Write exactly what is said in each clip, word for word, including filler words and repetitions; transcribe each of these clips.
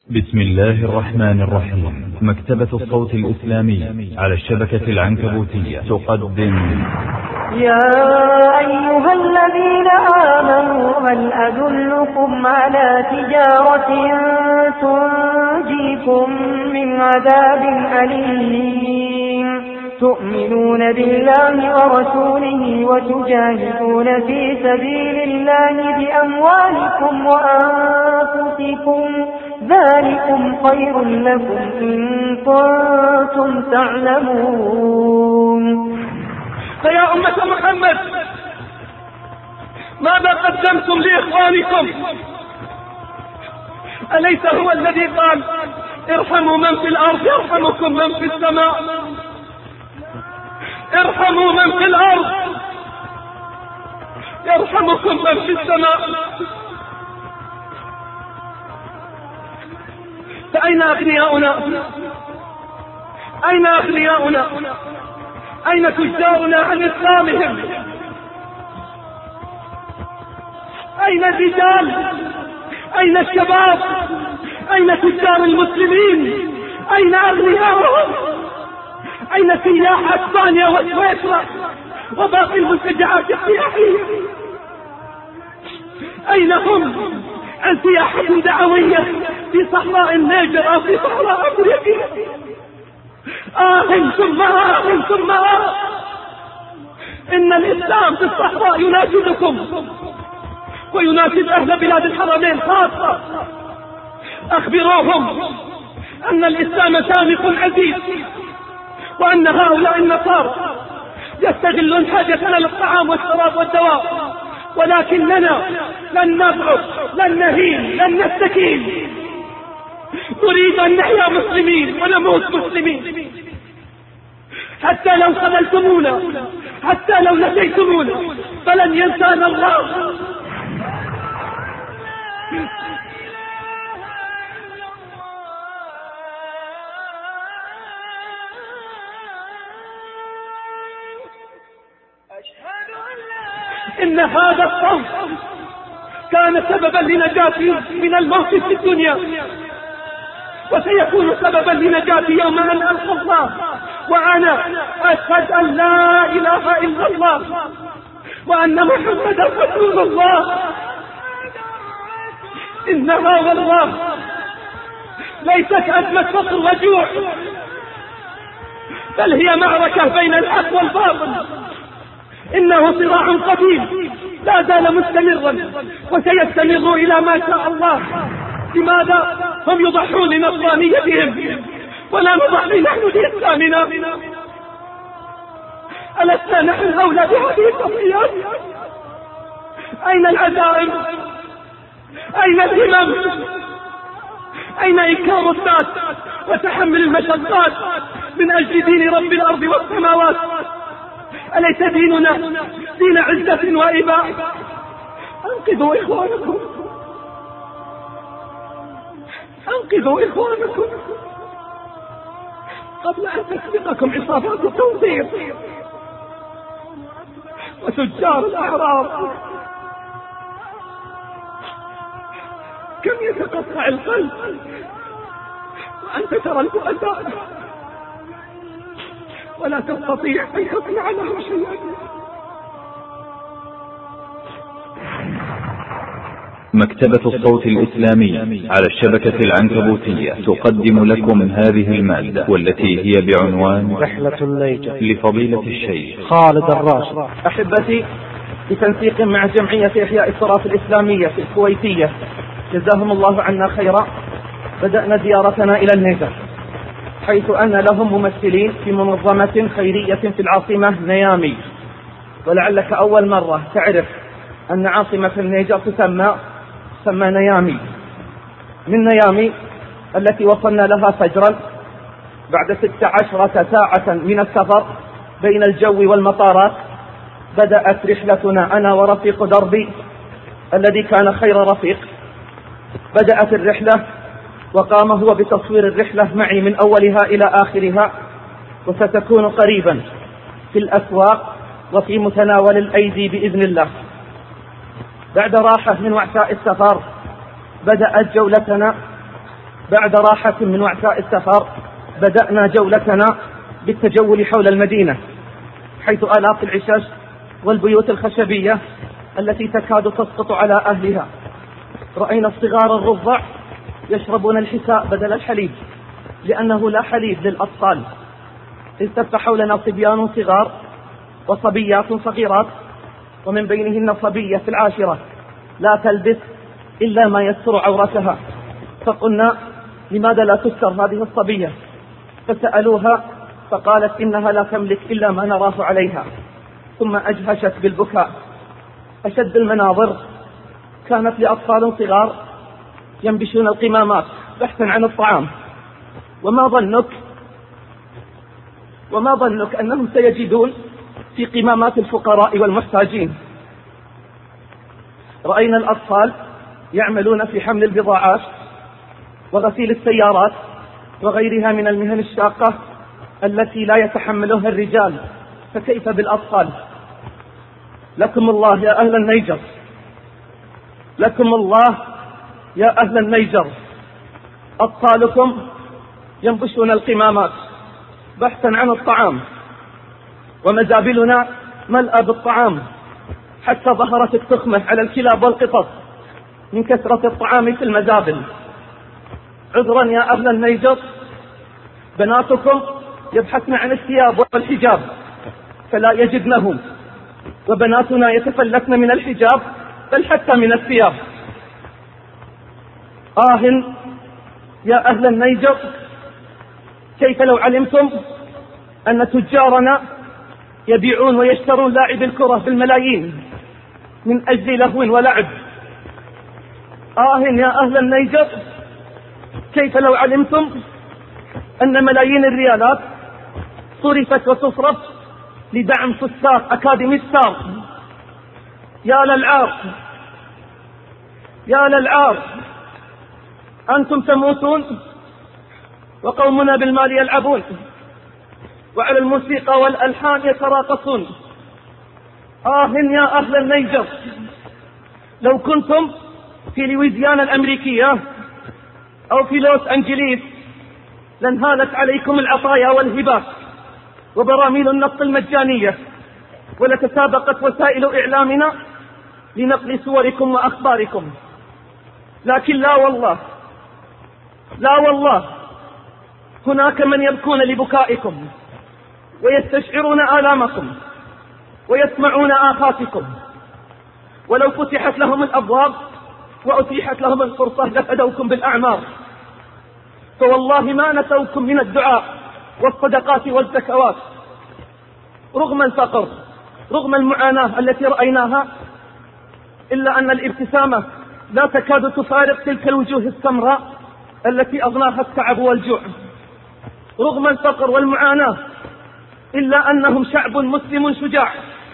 بسم الله الرحمن الرحيم. مكتبة الصوت الإسلامي على الشبكة العنكبوتية تقدم يا أيها الذين آمنوا هل أدلكم على تجارة تنجيكم من عذاب أليم تؤمنون بالله ورسوله وتجاهدون في سبيل الله بأموالكم وأنفسكم ذلكم خير لكم إن كنتم تعلمون. فيا أمة محمد، ماذا قدمتم لإخوانكم؟ أليس هو الذي قال ارحموا من في الأرض يرحمكم من في السماء؟ ارحموا من في الأرض يرحمكم من في السماء. فأين أغنياؤنا؟ أين أغنياؤنا؟ أين تجارنا عن إسلامهم؟ أين الرجال؟ أين الشباب؟ أين تجار المسلمين؟ أين أغنياؤهم؟ أين سياح أسبانيا وسويسرا وباقي المنتجعات السياحية؟ أين هم عن سياحة دعوية في صحراء النيجر أو في صحراء أفريقيا؟ آه ثم آه ثم آه إن الإسلام في الصحراء يناشدكم ويناشد أهل بلاد الحرمين خاصة. أخبروهم أن الإسلام شامخ عزيز، وأن هؤلاء النصارى يستغلون حاجتنا للطعام والشراب والدواء، ولكننا لن نضعف لن نهين لن نستكين، نريد أن نحيا مسلمين ونموت مسلمين، حتى لو خذلتمونا حتى لو نسيتمونا فلن ينسانا الله. إن هذا الصوت كان سببا لنجاتي من الموت في الدنيا، وسيكون سببا لنجاتي يوم أن ألقى الله وأنا أشهد أن لا إله إلا الله وأن محمدا رسول الله. إنها والله ليست أزمة فقر وجوع، بل هي معركة بين الحق والباطل. إنه صراع قديم لا زال مستمرا وسيستمر إلى ما شاء الله. لماذا هم يضحون لنصرانيتهم ولا نضحي نحن لإسلامنا؟ ألسنا نحن أولى بهذه التضحيات؟ أين العزائم؟ أين الهمم؟ أين إنكار الناس وتحمل المشقات من أجل دين رب الأرض والسماوات؟ أليس ديننا دين عزة وإباء؟ أنقذوا إخوانكم أنقذوا إخوانكم قبل أن تسبقكم عصابات التنظير وتجار الأعراض. كم يتقطع القلب وأنت ترى البؤساء ولا تستطيع أن تصنع لهم شيئا. مكتبة الصوت الإسلامي على الشبكة العنكبوتية تقدم لكم هذه المادة، والتي هي بعنوان رحلة النيجر لفضيلة الشيخ خالد الراشد. أحبتي، بتنسيق مع جمعية إحياء التراث الإسلامية في الكويتية جزاهم الله عنا خيرا، بدأنا زيارتنا إلى النيجر، حيث أن لهم ممثلين في منظمة خيرية في العاصمة نيامي. ولعلك أول مرة تعرف أن عاصمة النيجر تسمى تسمى نيامي. من نيامي التي وصلنا لها فجرا بعد ست عشرة ساعة من السفر بين الجو والمطارات، بدأت رحلتنا أنا ورفيق دربي الذي كان خير رفيق. بدأت الرحلة وقام هو بتصوير الرحلة معي من أولها إلى آخرها، وستكون قريبا في الأسواق وفي متناول الأيدي بإذن الله. بعد راحة من وعثاء السفر بدأت جولتنا بعد راحة من وعثاء السفر بدأنا جولتنا بالتجول حول المدينة، حيث آلاف العشش والبيوت الخشبية التي تكاد تسقط على أهلها. رأينا الصغار الرضع يشربون الحساء بدل الحليب لأنه لا حليب للأطفال. التف حولنا صبيان صغار وصبيات صغيرات، ومن بينهن صبية في العاشرة لا تلبس إلا ما يستر عورتها، فقلنا لماذا لا تستر هذه الصبية؟ فسألوها فقالت إنها لا تملك إلا ما نراه عليها، ثم أجهشت بالبكاء. أشد المناظر كانت لأطفال صغار ينبشون القمامات بحثا عن الطعام. وما ظنك وما ظنك أنهم سيجدون في قمامات الفقراء والمحتاجين. رأينا الأطفال يعملون في حمل البضاعات وغسيل السيارات وغيرها من المهن الشاقة التي لا يتحملها الرجال، فكيف بالأطفال؟ لكم الله يا أهل النيجر، لكم الله يا أهل النيجر، أطفالكم ينبشون القمامات بحثا عن الطعام، ومزابلنا ملأى بالطعام حتى ظهرت التخمة على الكلاب والقطط من كثرة الطعام في المزابل. عذرا يا أهل النيجر، بناتكم يبحثن عن الثياب والحجاب فلا يجدنهم، وبناتنا يتفلتن من الحجاب بل حتى من الثياب. آه يا أهل النيجر، كيف لو علمتم أن تجارنا يبيعون ويشترون لاعب الكرة بالملايين من أجل لهو ولعب. آه يا أهل النيجر، كيف لو علمتم أن ملايين الريالات صرفت وتصرف لدعم فساق أكاديمي ستار. يا للعار، يا للعار، أنتم تموتون وقومنا بالمال يلعبون وعلى الموسيقى والألحان يتراقصون. آه يا أهل النيجر، لو كنتم في لويزيانا الأمريكية أو في لوس أنجليس لانهالت عليكم العطايا والهبات وبراميل النفط المجانية، ولتسابقت وسائل إعلامنا لنقل صوركم وأخباركم. لكن لا والله، لا والله، هناك من يبكون لبكائكم ويستشعرون آلامكم ويسمعون آهاتكم، ولو فتحت لهم الأبواب وأتيحت لهم الفرصة لفدوكم بالأعمار، فوالله ما نسوكم من الدعاء والصدقات والزكوات. رغم الفقر، رغم المعاناة التي رأيناها، إلا أن الابتسامة لا تكاد تفارق تلك الوجوه السمراء التي أغناها التعب والجوع. رغم الفقر والمعاناة، إلا أنهم شعب مسلم شجاع.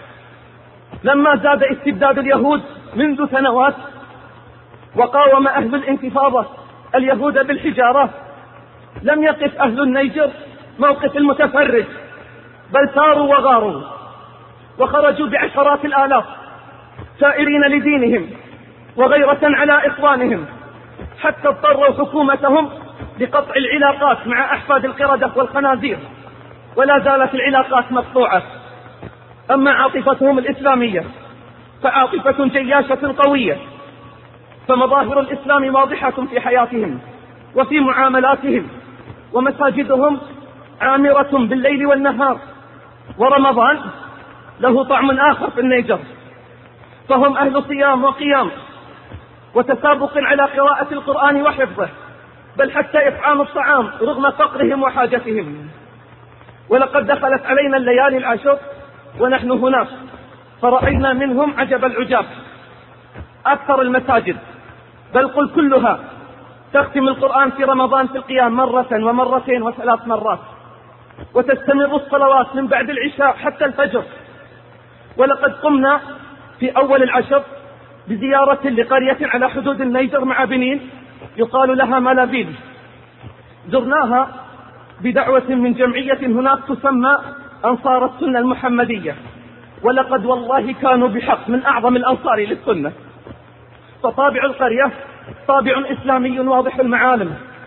لما زاد استبداد اليهود منذ سنوات وقاوم أهل الانتفاضة اليهود بالحجارة، لم يقف أهل النيجر موقف المتفرج، بل ثاروا وغاروا وخرجوا بعشرات الآلاف سائرين لدينهم وغيرة على إخوانهم، حتى اضطروا حكومتهم لقطع العلاقات مع أحفاد القردة والخنازير، ولا زالت العلاقات مقطوعة. أما عاطفتهم الإسلامية فعاطفة جياشة قوية، فمظاهر الإسلام واضحة في حياتهم وفي معاملاتهم، ومساجدهم عامرة بالليل والنهار. ورمضان له طعم آخر في النيجر، فهم أهل صيام وقيام وتسابق على قراءة القرآن وحفظه، بل حتى إطعام الطعام رغم فقرهم وحاجتهم. ولقد دخلت علينا الليالي العشر ونحن هناك، فرأينا منهم عجب العجاب. أكثر المساجد، بل قل كلها، تختم القرآن في رمضان في القيام مرة ومرتين وثلاث مرات، وتستمر الصلوات من بعد العشاء حتى الفجر. ولقد قمنا في أول العشر بزيارة لقرية على حدود النيجر مع بنين يقال لها مالابيل. زرناها بدعوة من جمعية هناك تسمى أنصار السنة المحمدية، ولقد والله كانوا بحق من أعظم الأنصار للسنة. فطابع القرية طابع إسلامي واضح المعالم،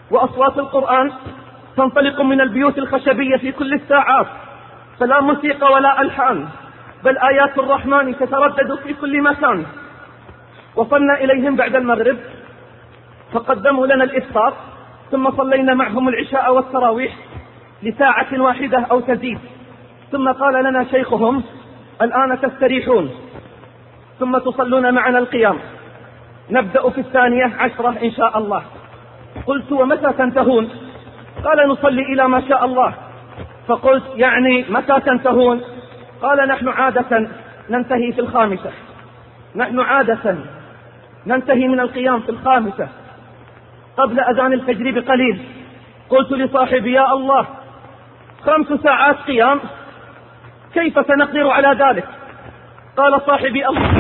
وأصوات القرآن تنطلق من البيوت الخشبية في كل الساعات، فلا موسيقى ولا ألحان، بل آيات الرحمن تتردد في كل مكان. وصلنا إليهم بعد المغرب فقدموا لنا الإفطار، ثم صلينا معهم العشاء والتراويح لساعة واحدة أو تزيد، ثم قال لنا شيخهم: الآن تستريحون ثم تصلون معنا القيام، نبدأ في الثانية عشرة إن شاء الله. قلت: ومتى تنتهون؟ قال: نصلي إلى ما شاء الله. فقلت: يعني متى تنتهون؟ قال: نحن عادة ننتهي في الخامسة، نحن عادة ننتهي من القيام في الخامسة قبل أذان الفجر بقليل. قلت لصاحبي: يا الله، خمس ساعات قيام، كيف سنقدر على ذلك؟ قال صاحبي: الله.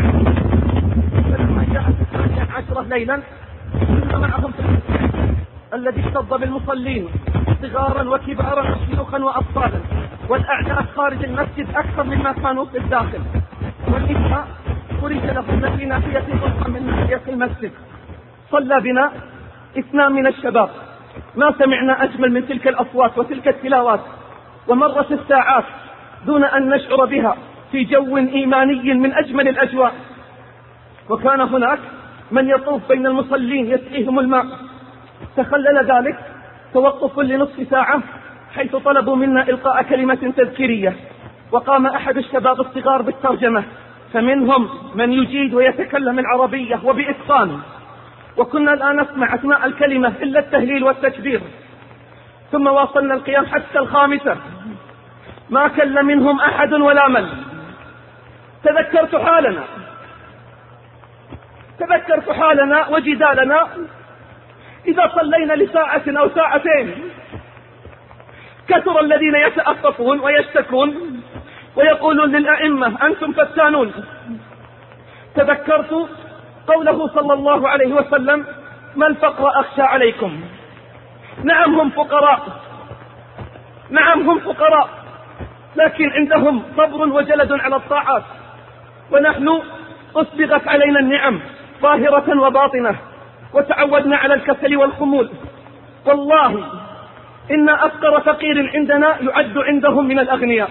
فلما جاءت الثانية عشرة ليلا كنا معهم في المسجد الذي اشتد بالمصلين صغارا وكبارا وشيوخا وأطفالا، والأعداد خارج المسجد أكثر مما كانوا في الداخل، والنساء فرج لهن في ناحية أخرى من ناحية المسجد. صلى بنا اثنان من الشباب، ما سمعنا أجمل من تلك الأصوات وتلك التلاوات، ومرت الساعات دون أن نشعر بها في جو إيماني من أجمل الأجواء. وكان هناك من يطوف بين المصلين يسقيهم الماء. تخلل ذلك توقف لنصف ساعة حيث طلبوا منا إلقاء كلمة تذكيرية، وقام أحد الشباب الصغار بالترجمة، فمنهم من يجيد ويتكلم العربية وبإتقان، وكنا الآن نسمع أثناء الكلمة إلا التهليل والتكبير. ثم واصلنا القيام حتى الخامسة، ما كل منهم أحد ولا مل. تذكرت حالنا تذكرت حالنا وجدالنا إذا صلينا لساعة أو ساعتين. كثر الذين يتأففون ويشتكون ويقولون للأئمة: أنتم فتانون. تذكرت قوله صلى الله عليه وسلم: ما الفقر أخشى عليكم. نعم هم فقراء، نعم هم فقراء، لكن عندهم صبر وجلد على الطاعات، ونحن أسبغت علينا النعم ظاهرة وباطنة، وتعودنا على الكسل والخمول. والله إن أفقر فقير عندنا يعد عندهم من الأغنياء،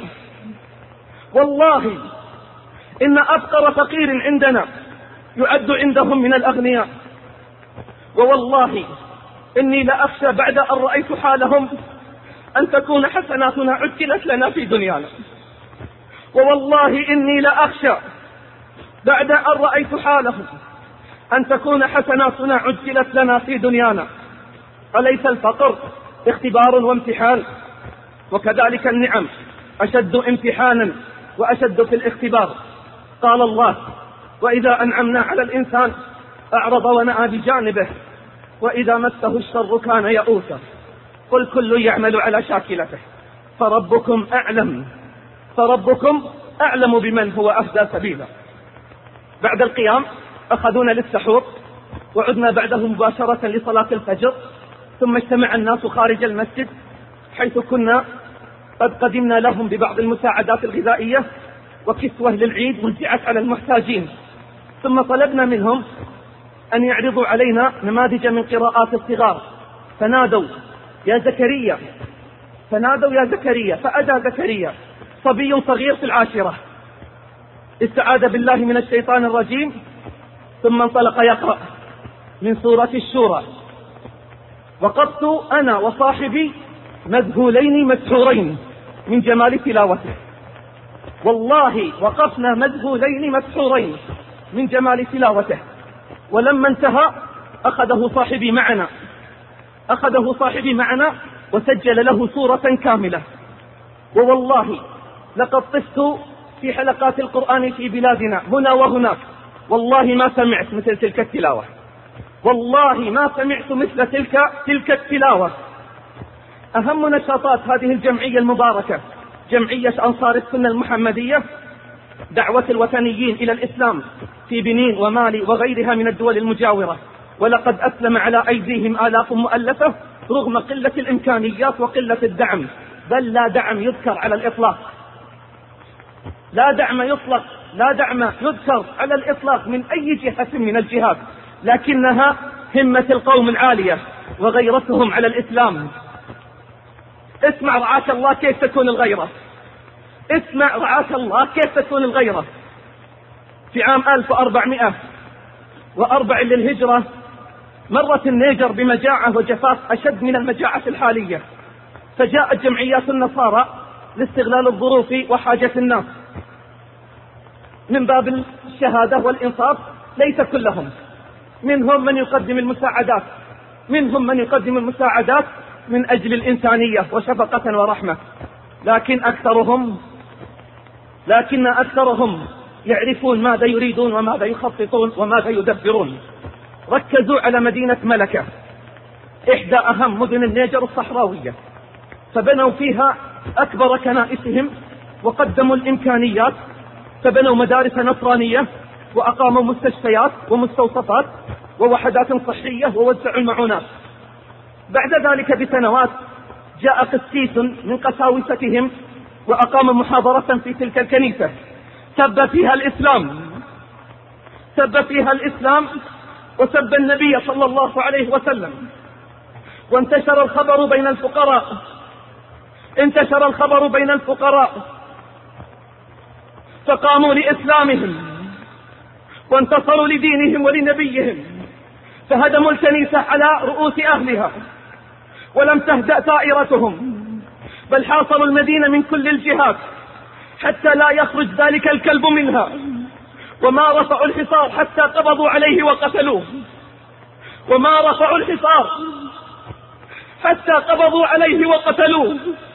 والله إن أفقر فقير عندنا يعد عندهم من الأغنياء. ووالله إني لأخشى بعد أن رأيت حالهم أن تكون حسناتنا عجلت لنا في دنيانا. ووالله إني لأخشى بعد أن رأيت حالهم أن تكون حسناتنا عجلت لنا في دنيانا. أليس الفقر اختبار وامتحان؟ وكذلك النعم أشد امتحانا وأشد في الاختبار. قال الله: وإذا أنعمنا على الإنسان أعرض ونأى بجانبه وإذا مسه الشر كان يئوسا. قل كل يعمل على شاكلته فربكم أعلم فربكم أعلم بمن هو أهدى سبيلا. بعد القيام أخذونا للسحور، وعدنا بعده مباشرة لصلاة الفجر، ثم اجتمع الناس خارج المسجد حيث كنا قد قدمنا لهم ببعض المساعدات الغذائية وكسوة للعيد وزعت على المحتاجين. ثم طلبنا منهم أن يعرضوا علينا نماذج من قراءات الصغار، فنادوا: يا زكريا، فنادوا يا زكريا، فأتى زكريا صبي صغير في العاشرة، استعاذ بالله من الشيطان الرجيم، ثم انطلق يقرأ من سورة الشورى. وقفت أنا وصاحبي مذهولين مسحورين من جمال تلاوته، والله وقفنا مذهولين مسحورين من جمال تلاوته. ولما انتهى أخذه صاحبي معنا أخذه صاحبي معنا وسجل له سورة كاملة. ووالله لقد طفت في حلقات القرآن في بلادنا هنا وهناك، والله ما سمعت مثل تلك التلاوة، والله ما سمعت مثل تلك تلك التلاوة. أهم نشاطات هذه الجمعية المباركة جمعية أنصار السنة المحمدية دعوة الوثنيين إلى الإسلام في بنين ومالي وغيرها من الدول المجاورة، ولقد أسلم على أيديهم آلاف مؤلفة رغم قلة الإمكانيات وقلة الدعم، بل لا دعم يذكر على الإطلاق، لا دعم يطلق لا دعم يذكر على الإطلاق من أي جهة من الجهات، لكنها همة القوم العالية وغيرتهم على الإسلام. اسمع رعاك الله كيف تكون الغيرة، اسمع رعاك الله كيف تكون الغيرة. في عام ألف وأربعمائة وأربعة للهجرة مرت النيجر بمجاعة وجفاف أشد من المجاعة الحالية، فجاءت جمعيات النصارى لاستغلال الظروف وحاجة الناس من باب الشهادة والإنصاف. ليس كلهم، منهم من يقدم المساعدات منهم من يقدم المساعدات من أجل الإنسانية وشفقة ورحمة، لكن أكثرهم لكن أكثرهم يعرفون ماذا يريدون وماذا يخططون وماذا يدبرون. ركزوا على مدينة ملكة، إحدى أهم مدن النيجر الصحراوية، فبنوا فيها أكبر كنائسهم وقدموا الإمكانيات، فبنوا مدارس نصرانية وأقاموا مستشفيات ومستوصفات ووحدات صحية ووزعوا المعونات. بعد ذلك بسنوات جاء قسيس من قساوستهم وأقام محاضرة في تلك الكنيسة، سب فيها الإسلام سب فيها الإسلام وسب النبي صلى الله عليه وسلم، وانتشر الخبر بين الفقراء انتشر الخبر بين الفقراء فقاموا لإسلامهم وانتصروا لدينهم ولنبيهم، فهدموا الكنيسة على رؤوس أهلها، ولم تهدأ طائرتهم، بل حاصروا المدينة من كل الجهات حتى لا يخرج ذلك الكلب منها، وما رفعوا الحصار حتى قبضوا عليه وقتلوه وما رفعوا الحصار حتى قبضوا عليه وقتلوه.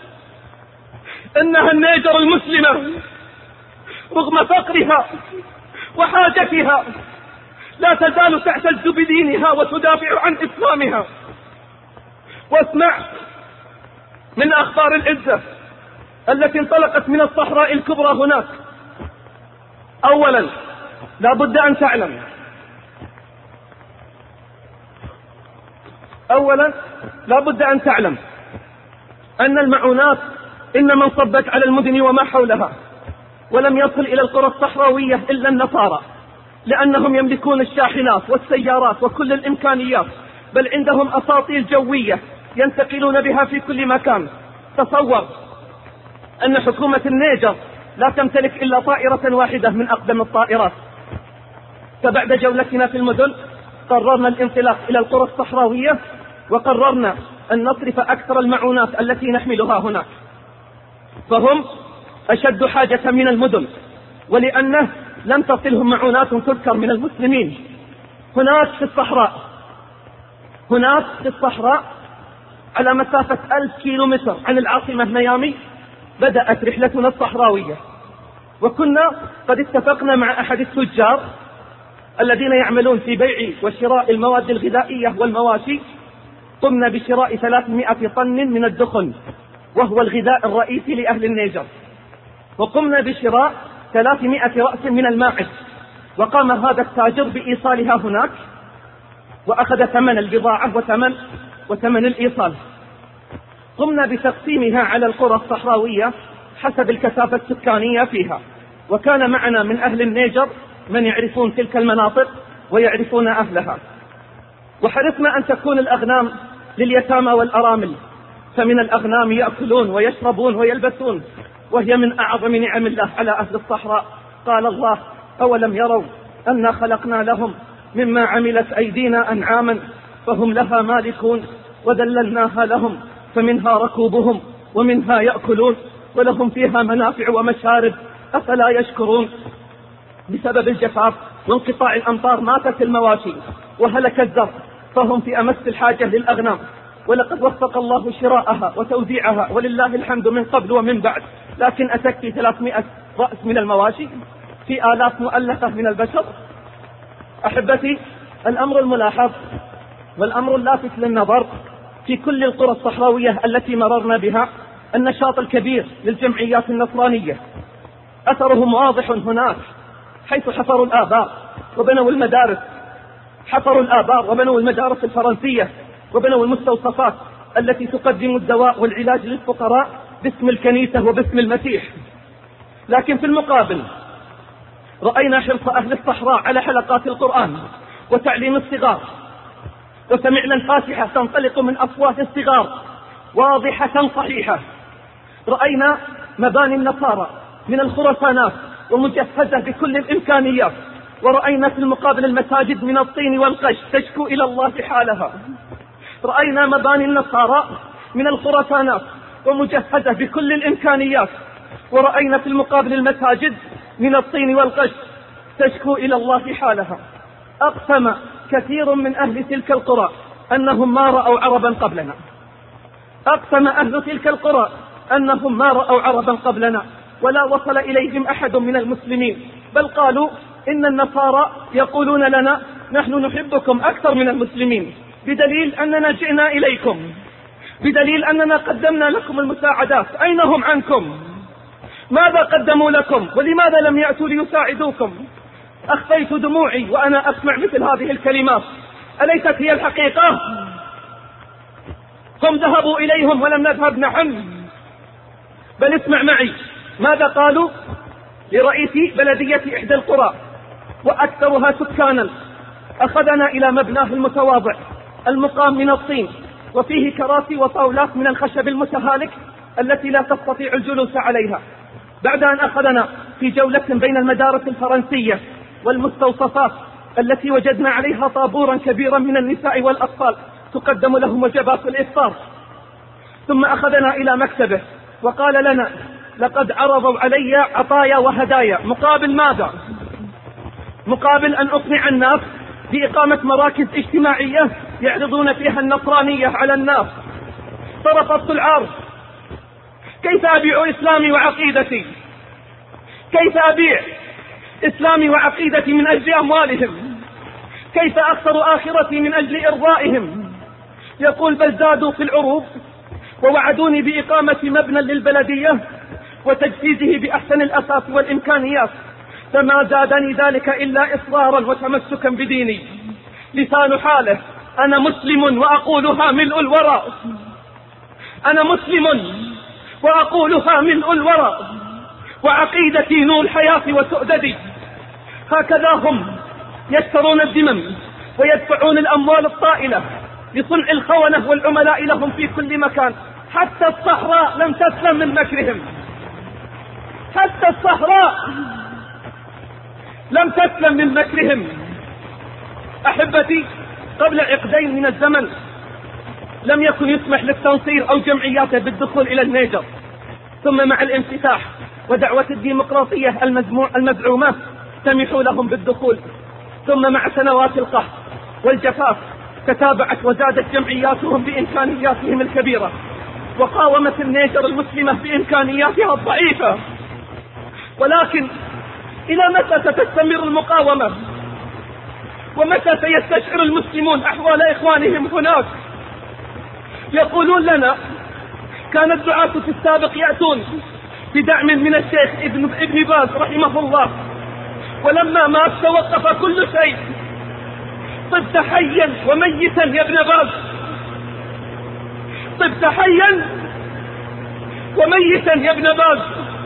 إنها النيجر المسلمة رغم فقرها وحاجتها لا تزال تعتز بدينها وتدافع عن إسلامها. واسمع من أخبار العزة التي انطلقت من الصحراء الكبرى هناك. أولا لا بد أن تعلم أولا لا بد أن تعلم أن المعونات إنما انصبت على المدن وما حولها، ولم يصل إلى القرى الصحراوية إلا النصارى، لأنهم يملكون الشاحنات والسيارات وكل الإمكانيات، بل عندهم أساطيل جوية ينتقلون بها في كل مكان. تصور أن حكومة النيجر لا تمتلك إلا طائرة واحدة من أقدم الطائرات. فبعد جولتنا في المدن قررنا الانطلاق إلى القرى الصحراوية، وقررنا أن نصرف أكثر المعونات التي نحملها هناك، فهم أشد حاجة من المدن، ولأنه لم تصلهم معونات تذكر من المسلمين. هناك في الصحراء هناك في الصحراء على مسافة ألف كيلو متر عن العاصمة ميامي بدأت رحلتنا الصحراوية، وكنا قد اتفقنا مع أحد التجار الذين يعملون في بيع وشراء المواد الغذائية والمواشي. قمنا بشراء ثلاثمائة طن من الدخن، وهو الغذاء الرئيسي لأهل النيجر، وقمنا بشراء ثلاثمائة رأس من الماعز، وقام هذا التاجر بإيصالها هناك، وأخذ ثمن البضاعة وثمن وثمن الإيصال. قمنا بتقسيمها على القرى الصحراوية حسب الكثافة السكانية فيها، وكان معنا من أهل النيجر من يعرفون تلك المناطق ويعرفون أهلها. وحرصنا أن تكون الأغنام لليتامى والأرامل، فمن الأغنام يأكلون ويشربون ويلبسون، وهي من أعظم نعم الله على أهل الصحراء. قال الله: أولم يروا أنا خلقنا لهم مما عملت أيدينا أنعاما فهم لها مالكون وذللناها لهم فمنها ركوبهم ومنها يأكلون ولهم فيها منافع ومشارب أفلا يشكرون. بسبب الجفاف وانقطاع الأمطار ماتت المواشي وهلك الزرع، فهم في أمس الحاجة للأغنام، ولقد وفق الله شراءها وتوزيعها ولله الحمد من قبل ومن بعد. لكن أتكفي ثلاثمائة رأس من المواشي في آلاف مؤلفة من البشر؟ أحبتي، الأمر الملاحظ والأمر اللافت للنظر في كل القرى الصحراوية التي مررنا بها النشاط الكبير للجمعيات النصرانية. أثرهم واضح هناك، حيث حفروا الآبار وبنوا المدارس حفروا الآبار وبنوا المدارس الفرنسية وبنوا المستوصفات التي تقدم الدواء والعلاج للفقراء باسم الكنيسة وباسم المسيح. لكن في المقابل رأينا حرص أهل الصحراء على حلقات القرآن وتعليم الصغار، وسمعنا الفاتحة تنطلق من أصوات الصغار واضحة صحيحة. رأينا مباني النصارى من الخرسانات ومجهزة بكل الإمكانيات، ورأينا في المقابل المساجد من الطين والقش تشكو إلى الله حالها. رأينا مباني النصارى من الخرسانات ومجهزة بكل الإمكانيات، ورأينا في المقابل المساجد من الطين والقش تشكو إلى الله حالها. أقسم كثير من أهل تلك القرى أنهم ما رأوا عربا قبلنا. أقسم أهل تلك القرى أنهم ما رأوا عربا قبلنا، ولا وصل إليهم أحد من المسلمين، بل قالوا إن النصارى يقولون لنا نحن نحبكم أكثر من المسلمين، بدليل أننا جئنا إليكم، بدليل أننا قدمنا لكم المساعدات، أين هم عنكم؟ ماذا قدموا لكم؟ ولماذا لم يأتوا ليساعدوكم؟ أخفيت دموعي وأنا أسمع مثل هذه الكلمات. أليست هي الحقيقة؟ هم ذهبوا إليهم ولم نذهب نحن. بل اسمع معي ماذا قالوا لرئيس بلدية إحدى القرى وأكثرها سكانا. أخذنا إلى مبناه المتواضع المقام من الطين، وفيه كراسي وطاولات من الخشب المتهالك التي لا تستطيع الجلوس عليها. بعد أن أخذنا في جولة بين المدارس الفرنسية والمستوصفات التي وجدنا عليها طابورا كبيرا من النساء والأطفال تقدم لهم وجبات الإفطار، ثم أخذنا إلى مكتبه وقال لنا لقد عرضوا علي عطايا وهدايا، مقابل ماذا؟ مقابل أن أقنع الناس بإقامة مراكز اجتماعية يعرضون فيها النصرانية على الناس. فرفضت العرض. كيف أبيع إسلامي وعقيدتي؟ كيف أبيع إسلامي وعقيدتي من أجل أموالهم؟ كيف أخسر آخرتي من أجل إرضائهم؟ يقول بل زادوا في العروض ووعدوني بإقامة مبنى للبلدية وتجهيزه بأحسن الأساس والإمكانيات، فما زادني ذلك إلا إصرارا وتمسكا بديني. لسان حاله أنا مسلم وأقولها ملء الورى، أنا مسلم وأقولها ملء الورى، وعقيدتي نور الحياة وسؤددي. هكذا هم يشترون الذمم ويدفعون الأموال الطائلة لصنع الخونة والعملاء لهم في كل مكان. حتى الصحراء لم تسلم من مكرهم، حتى الصحراء لم تسلم من مكرهم. أحبتي، قبل عقدين من الزمن لم يكن يسمح للتنصير أو جمعياته بالدخول إلى النيجر، ثم مع الانفتاح ودعوة الديمقراطية المزعومة سمحوا لهم بالدخول، ثم مع سنوات القحط والجفاف تتابعت وزادت جمعياتهم بإمكانياتهم الكبيرة، وقاومت النيجر المسلمة بإمكانياتها الضعيفة. ولكن إلى متى ستستمر المقاومة؟ ومتى سيستشعر المسلمون أحوال إخوانهم هناك؟ يقولون لنا كان الدعاة في السابق يأتون بدعم من الشيخ ابن, ابن باز رحمه الله، ولما مات توقف كل شيء. طبت حيا وميتا يا ابن باز، طبت حيا وميتا يا ابن باز.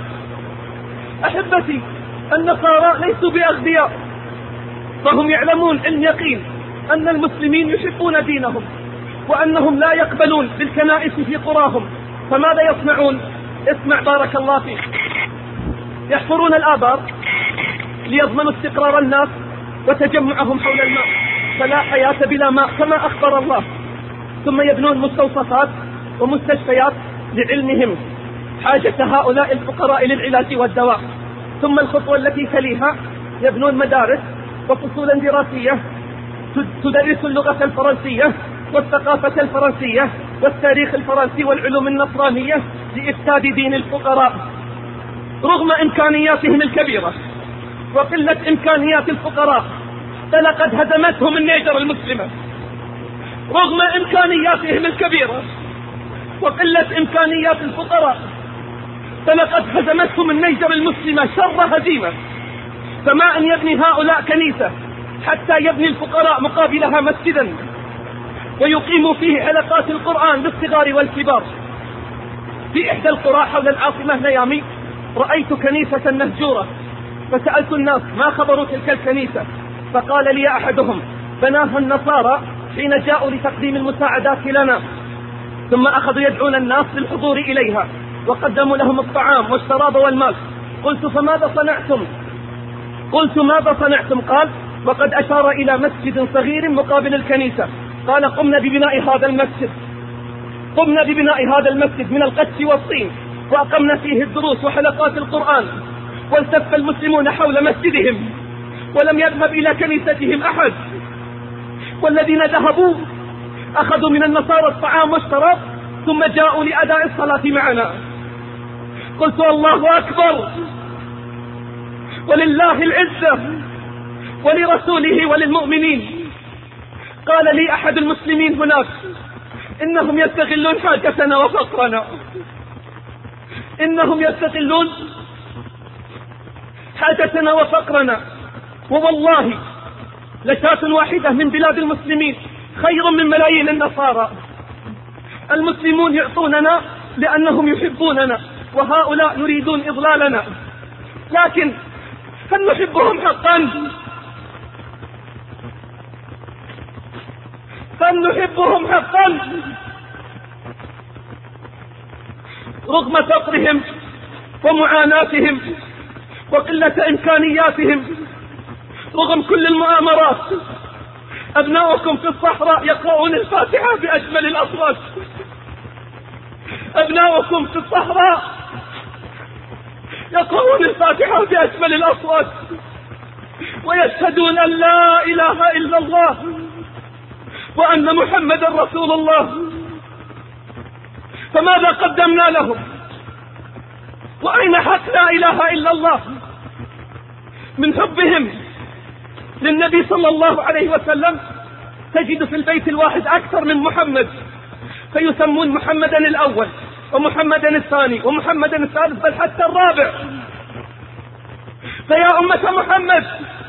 أحبتي، النصارى ليسوا بأغبياء، فهم يعلمون علم يقين أن المسلمين يحبون دينهم وأنهم لا يقبلون بالكنائس في قراهم. فماذا يصنعون؟ اسمع بارك الله فيك. يحفرون الآبار ليضمنوا استقرار الناس وتجمعهم حول الماء، فلا حياة بلا ماء كما أخبر الله. ثم يبنون مستوصفات ومستشفيات لعلمهم حاجة هؤلاء الفقراء للعلاج والدواء. ثم الخطوة التي تليها يبنون مدارس وفصولا دراسية تدرس اللغة الفرنسية والثقافة الفرنسية والتاريخ الفرنسي والعلوم النصرانية لإفساد دين الفقراء. رغم إمكانياتهم الكبيرة وقلة إمكانيات الفقراء فلقد هزمتهم النيجر المسلمة. رغم إمكانياتهم الكبيرة وقلة إمكانيات الفقراء فلقد هزمتهم النيجر المسلمة شر هزيمة. فما أن يبني هؤلاء كنيسة حتى يبني الفقراء مقابلها مسجدا ويقيم فيه حلقات القرآن للصغار والكبار. في إحدى القرى حول العاصمة نيامي رأيت كنيسة مهجورة، فسألت الناس ما خبر تلك الكنيسة، فقال لي أحدهم بناها النصارى حين جاءوا لتقديم المساعدات لنا، ثم أخذوا يدعون الناس للحضور إليها وقدموا لهم الطعام والشراب والماء. قلت فماذا صنعتم؟ قلت ماذا صنعتم؟ قال وقد أشار إلى مسجد صغير مقابل الكنيسة. قال قمنا ببناء هذا المسجد قمنا ببناء هذا المسجد من القش والطين، وأقمنا فيه الدروس وحلقات القرآن، والتف المسلمون حول مسجدهم ولم يذهب إلى كنيستهم أحد. والذين ذهبوا أخذوا من النصارى الطعام والشراب ثم جاءوا لأداء الصلاة معنا. قلت الله أكبر، ولله العزة ولرسوله وللمؤمنين. قال لي أحد المسلمين هناك إنهم يستغلون حاجتنا وفقرنا، إنهم يستغلون حاجتنا وفقرنا، ووالله لشاة واحدة من بلاد المسلمين خير من ملايين النصارى. المسلمون يعطوننا لأنهم يحبوننا، وهؤلاء يريدون إضلالنا. لكن هل نحبهم حقا؟ هل نحبهم حقا؟ رغم فقرهم ومعاناتهم وقلة إمكانياتهم، رغم كل المؤامرات، أبناؤكم في الصحراء يقرؤون الفاتحة بأجمل الأصوات. أبناؤكم في الصحراء يقرؤون الفاتحة بأجمل الأصوات ويشهدون أن لا إله إلا الله وأن محمد رسول الله. فماذا قدمنا لهم؟ وأين حق لا إله إلا الله؟ من حبهم للنبي صلى الله عليه وسلم تجد في البيت الواحد أكثر من محمد، فيسمون محمدا الأول ومحمدا الثاني ومحمدا الثالث بل حتى الرابع. فيا أمة محمد،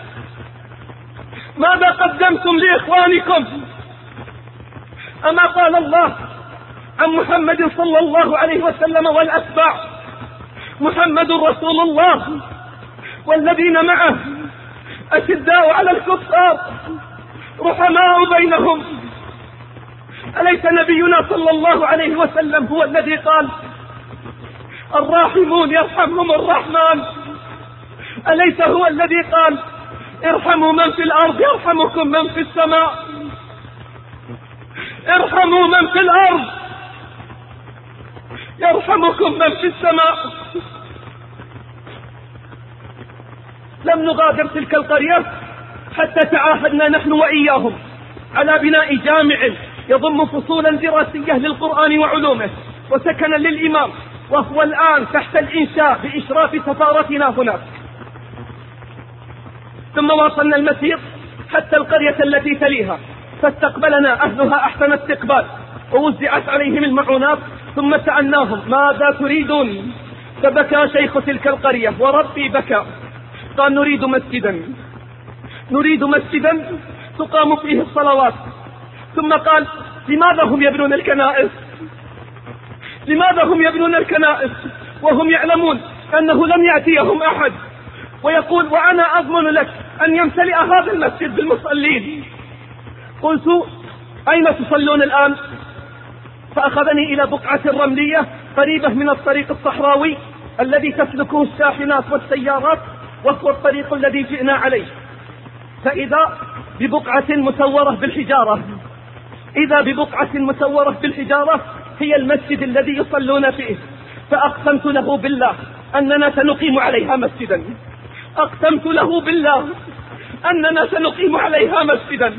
ماذا قدمتم لإخوانكم؟ أما قال الله عن محمد صلى الله عليه وسلم والأتباع محمد رسول الله والذين معه أشداء على الكفار رحماء بينهم. أليس نبينا صلى الله عليه وسلم هو الذي قال الراحمون يرحمهم الرحمن؟ أليس هو الذي قال ارحموا من في الأرض يرحمكم من في السماء؟ ارحموا من في الأرض يرحمكم من في السماء. لم نغادر تلك القرية حتى تعاهدنا نحن وإياهم على بناء جامع يضم فصولا دراسية للقرآن وعلومه وسكنا للإمام، وهو الآن تحت الإنشاء بإشراف سفارتنا هناك. ثم واصلنا المسير حتى القرية التي تليها، فاستقبلنا أهلها أحسن استقبال ووزعت عليهم المعونات. ثم سألناهم ماذا تريدون؟ فبكى شيخ تلك القرية وربي بكى، قال نريد مسجدا نريد مسجدا تقام فيه الصلوات. ثم قال لماذا هم يبنون الكنائس؟ لماذا هم يبنون الكنائس وهم يعلمون أنه لم يأتيهم أحد؟ ويقول وأنا أضمن لك أن يمتلئ هذا المسجد بالمصلين. قلت أين تصلون الآن؟ فأخذني إلى بقعة رملية قريبة من الطريق الصحراوي الذي تسلكه الشاحنات والسيارات، وهو الطريق الذي جئنا عليه. فإذا ببقعة مسورة بالحجارة إذا ببقعة مسورة بالحجارة هي المسجد الذي يصلون فيه. فأقسمت له بالله أننا سنقيم عليها مسجدا أقسمت له بالله أننا سنقيم عليها مسجدا.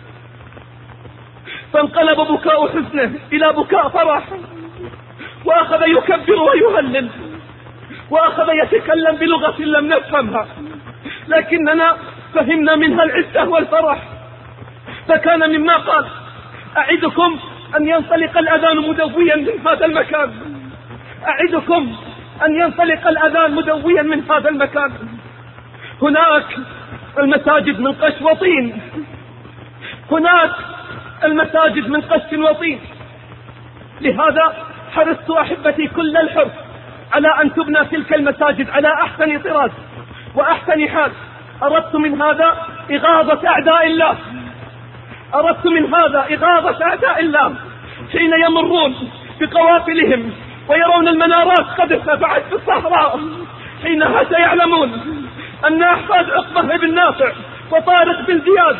فانقلب بكاء حزنه إلى بكاء فرح، وأخذ يكبر ويهلل، وأخذ يتكلم بلغة لم نفهمها لكننا فهمنا منها العزة والفرح. فكان مما قال أعدكم أن ينطلق الأذان مدويا من هذا المكان أعدكم أن ينطلق الأذان مدويا من هذا المكان. هناك المساجد من قش وطين هناك المساجد من قش وطين. لهذا حرصت أحبتي كل الحرص على أن تبنى تلك المساجد على أحسن طراز وأحسن حال. أردت من هذا إغاظة أعداء الله أردت من هذا إغاظة أعداء الله حين يمرون بقوافلهم ويرون المنارات قد ارتفعت في الصحراء، حينها سيعلمون أن أحفاد عقبة بن نافع وطارق بن زياد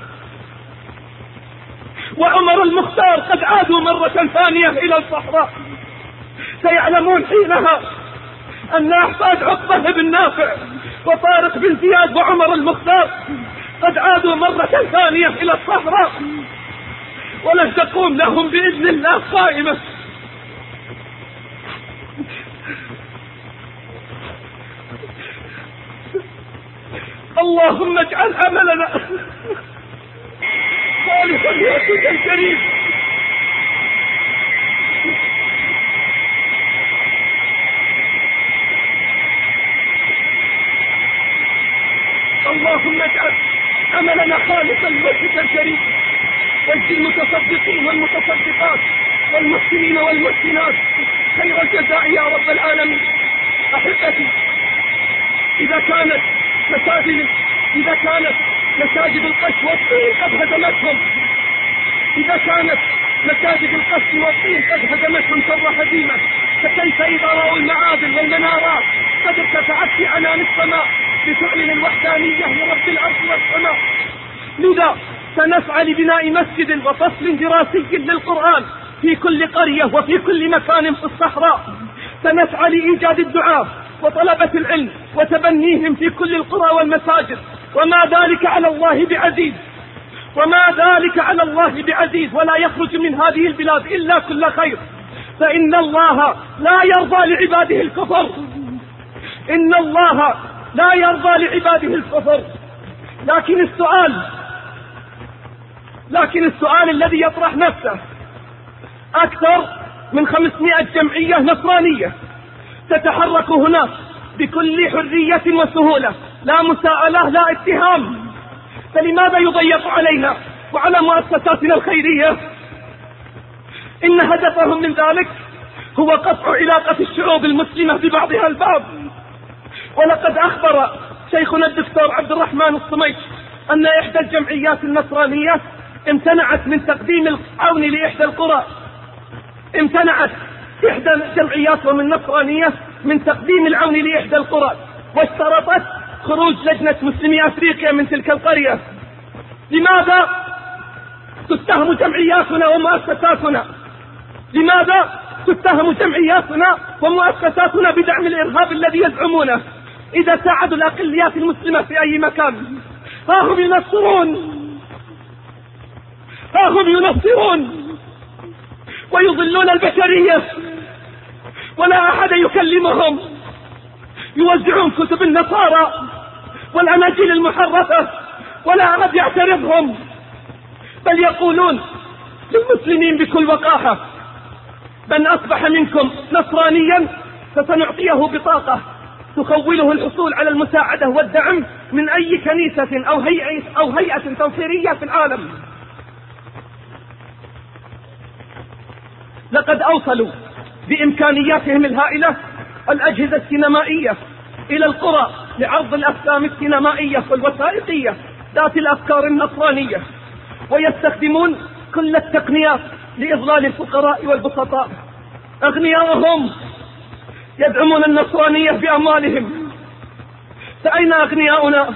وعمر المختار قد عادوا مرة ثانية إلى الصحراء. سيعلمون حينها أن أحفاد عقبة بن نافع وطارق بن زياد وعمر المختار قد عادوا مرة ثانية إلى الصحراء، ولن تقوم لهم بإذن الله قائمة. اللهم اجعل عملنا خالصا لوجهك الكريم. اللهم اجعل عملنا خالصا لوجهك الكريم، واجزي المتصدقين والمتصدقات والمحسنين والمحسنات خير الجزاء يا رب العالمين. أحبتي، إذا كانت مساجد إذا كانت مساجد القش والطين قد هدمتهم إذا كانت مساجد القش والطين قد هدمتهم شر هزيمة، فكيف إذا رأوا المعادن والمنارات قد ارتفعت في عنان السماء بتعلن الوحدانية لرب الأرض والسماء. لذا سنسعى لبناء مسجد وفصل دراسي للقرآن في كل قرية وفي كل مكان في الصحراء. سنسعى لإيجاد الدعاة وطلبة العلم وتبنيهم في كل القرى والمساجد، وما ذلك على الله بعزيز وما ذلك على الله بعزيز ولا يخرج من هذه البلاد إلا كل خير، فإن الله لا يرضى لعباده الكفر إن الله لا يرضى لعباده الكفر. لكن السؤال لكن السؤال الذي يطرح نفسه، أكثر من خمسمائة جمعية نصرانية تتحرك هناك بكل حرية وسهولة، لا مساءلة لا اتهام، فلماذا يضيق علينا وعلى مؤسساتنا الخيرية؟ إن هدفهم من ذلك هو قطع علاقة الشعوب المسلمة ببعضها البعض. ولقد أخبر شيخنا الدكتور عبد الرحمن الصميت أن إحدى الجمعيات النصرانية امتنعت من تقديم العون لإحدى القرى امتنعت إحدى الجمعيات من النصرانية من تقديم العون لإحدى القرى، واشترطت خروج لجنة مسلمي أفريقيا من تلك القرية. لماذا تتهم جمعياتنا ومؤسساتنا لماذا تتهم جمعياتنا ومؤسساتنا بدعم الإرهاب الذي يزعمونه إذا ساعدوا الأقليات المسلمة في أي مكان؟ ها هم ينصرون ها هم ينصرون ويضلون البشرية، ولا أحد يكلمهم. يوزعون كتب النصارى والأناجيل المحرفة ولا أحد يعترضهم، بل يقولون للمسلمين بكل وقاحة: من أصبح منكم نصرانيا فسنعطيه بطاقة تخوله الحصول على المساعدة والدعم من أي كنيسة أو هيئة أو هيئة تنصيرية في العالم. لقد أوصلوا بإمكانياتهم الهائلة الأجهزة السينمائية إلى القرى لعرض الأفلام السينمائية والوثائقية ذات الأفكار النصرانية، ويستخدمون كل التقنيات لإضلال الفقراء والبسطاء. أغنياءهم يدعمون النصرانية بأموالهم، فأين أغنياؤنا؟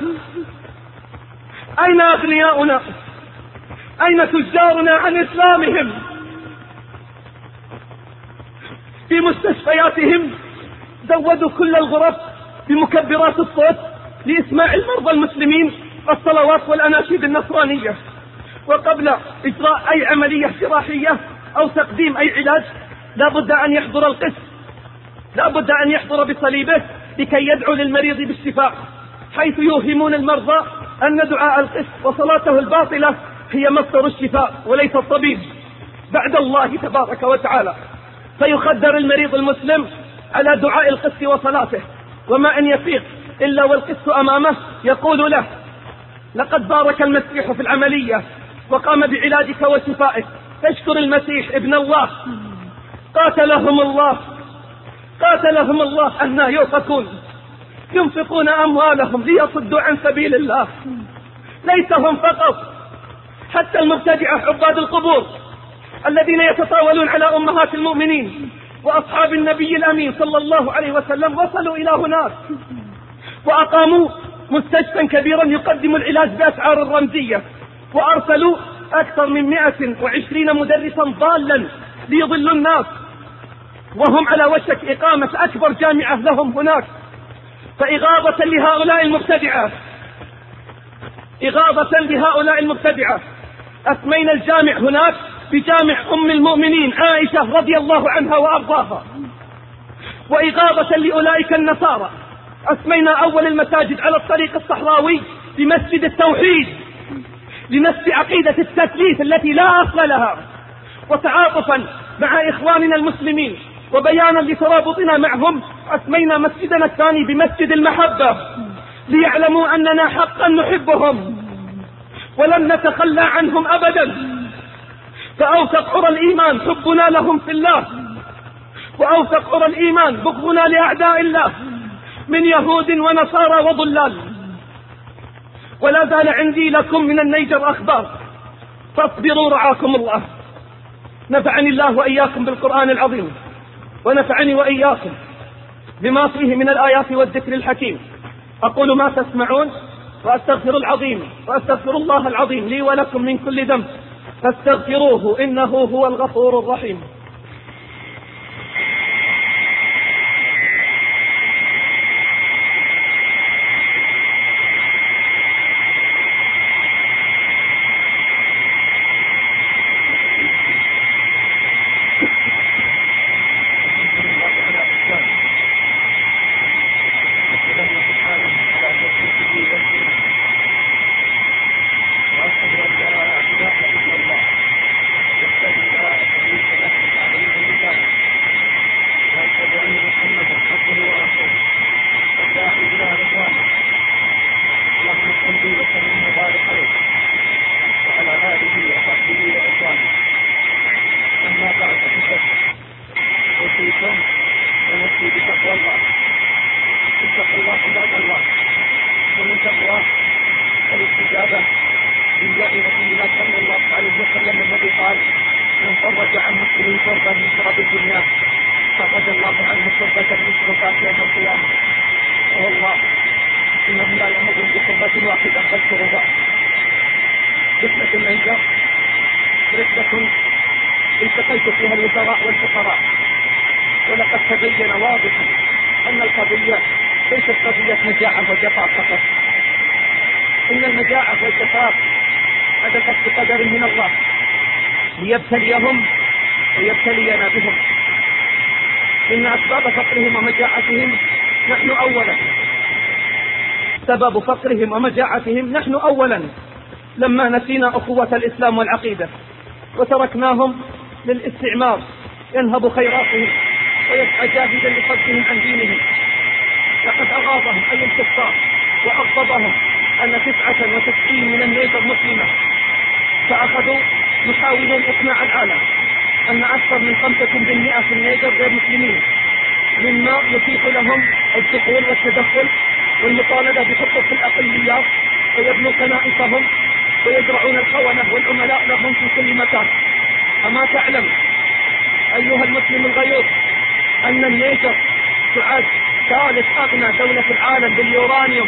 أين أغنياؤنا؟ أين تجارنا عن إسلامهم؟ في مستشفياتهم زودوا كل الغرف بمكبرات الصوت لإسماع المرضى المسلمين الصلوات والأناشيد النصرانية. وقبل إجراء أي عملية جراحية أو تقديم أي علاج لا بد أن يحضر القس لا بد أن يحضر بصليبه لكي يدعو للمريض بالشفاء، حيث يوهمون المرضى أن دعاء القس وصلاته الباطلة هي مصدر الشفاء وليس الطبيب بعد الله تبارك وتعالى. فيخدر المريض المسلم على دعاء القس وصلاته، وما أن يفيق إلا والقس أمامه يقول له: لقد بارك المسيح في العملية وقام بعلاجك وشفائك، تشكر المسيح ابن الله. قاتلهم الله قاتلهم الله أننا يؤفكون، ينفقون أموالهم ليصدوا عن سبيل الله. ليس هم فقط حتى المبتدعة عباد القبور الذين يتطاولون على أمهات المؤمنين وأصحاب النبي الأمين صلى الله عليه وسلم وصلوا إلى هناك وأقاموا مستشفى كبيرا يقدم العلاج بأسعار رمزية، وأرسلوا أكثر من مئة وعشرين مدرسا ضالا ليضلوا الناس، وهم على وشك إقامة أكبر جامعة لهم هناك. فإغاظة لهؤلاء المبتدعة إغاظة لهؤلاء المبتدعة أسمينا الجامع هناك بجامع أم المؤمنين عائشة رضي الله عنها وأرضاها. وإغاظة لأولئك النصارى أسمينا أول المساجد على الطريق الصحراوي بمسجد التوحيد لنسف عقيدة التثليث التي لا أصل لها. وتعاطفا مع إخواننا المسلمين وبيانا لترابطنا معهم أسمينا مسجدنا الثاني بمسجد المحبة ليعلموا أننا حقا نحبهم ولن نتخلى عنهم أبدا. فأوثق عرى الإيمان حبنا لهم في الله، وأوثق عرى الإيمان بغضنا لأعداء الله من يهود ونصارى وضلال. ولا زال عندي لكم من النيجر أخبار، فاصبروا رعاكم الله. نفعني الله وإياكم بالقرآن العظيم، ونفعني وإياكم بما فيه من الآيات والذكر الحكيم. أقول ما تسمعون وأستغفر العظيم وأستغفر الله العظيم لي ولكم من كل ذنب فاستغفروه إنه هو الغفور الرحيم. التقيت فيها الوزراء والفقراء، ولقد تبين واضحا أن القضية ليست قضية مجاعة وجفاف فقط، إن المجاعة والجفاف حدثت بقدر من الله ليبتليهم ويبتلينا بهم. إن أسباب فقرهم ومجاعتهم نحن أولا، سبب فقرهم ومجاعتهم نحن أولا لما نسينا أخوة الإسلام والعقيدة وتركناهم للاستعمار ينهب خيراتهم ويسعى جاهدا لصدهم عن دينهم. لقد أغاظهم أي الكفار وأغضبهم أن تسعة وتسعين من النيجر مسلمة، فأخذوا محاولين إقناع العالم أن أكثر من خمسة بالمئة في النيجر غير مسلمين، مما يتيح لهم الدخول والتدخل والمطالبة بحقوق الأقليات، ويبنوا كنائسهم ويزرعون الخونة والعملاء لهم في كل مكان. أما تعلم أيها المسلم الغيور أن النيجر تعد ثالث أغنى دولة في العالم باليورانيوم؟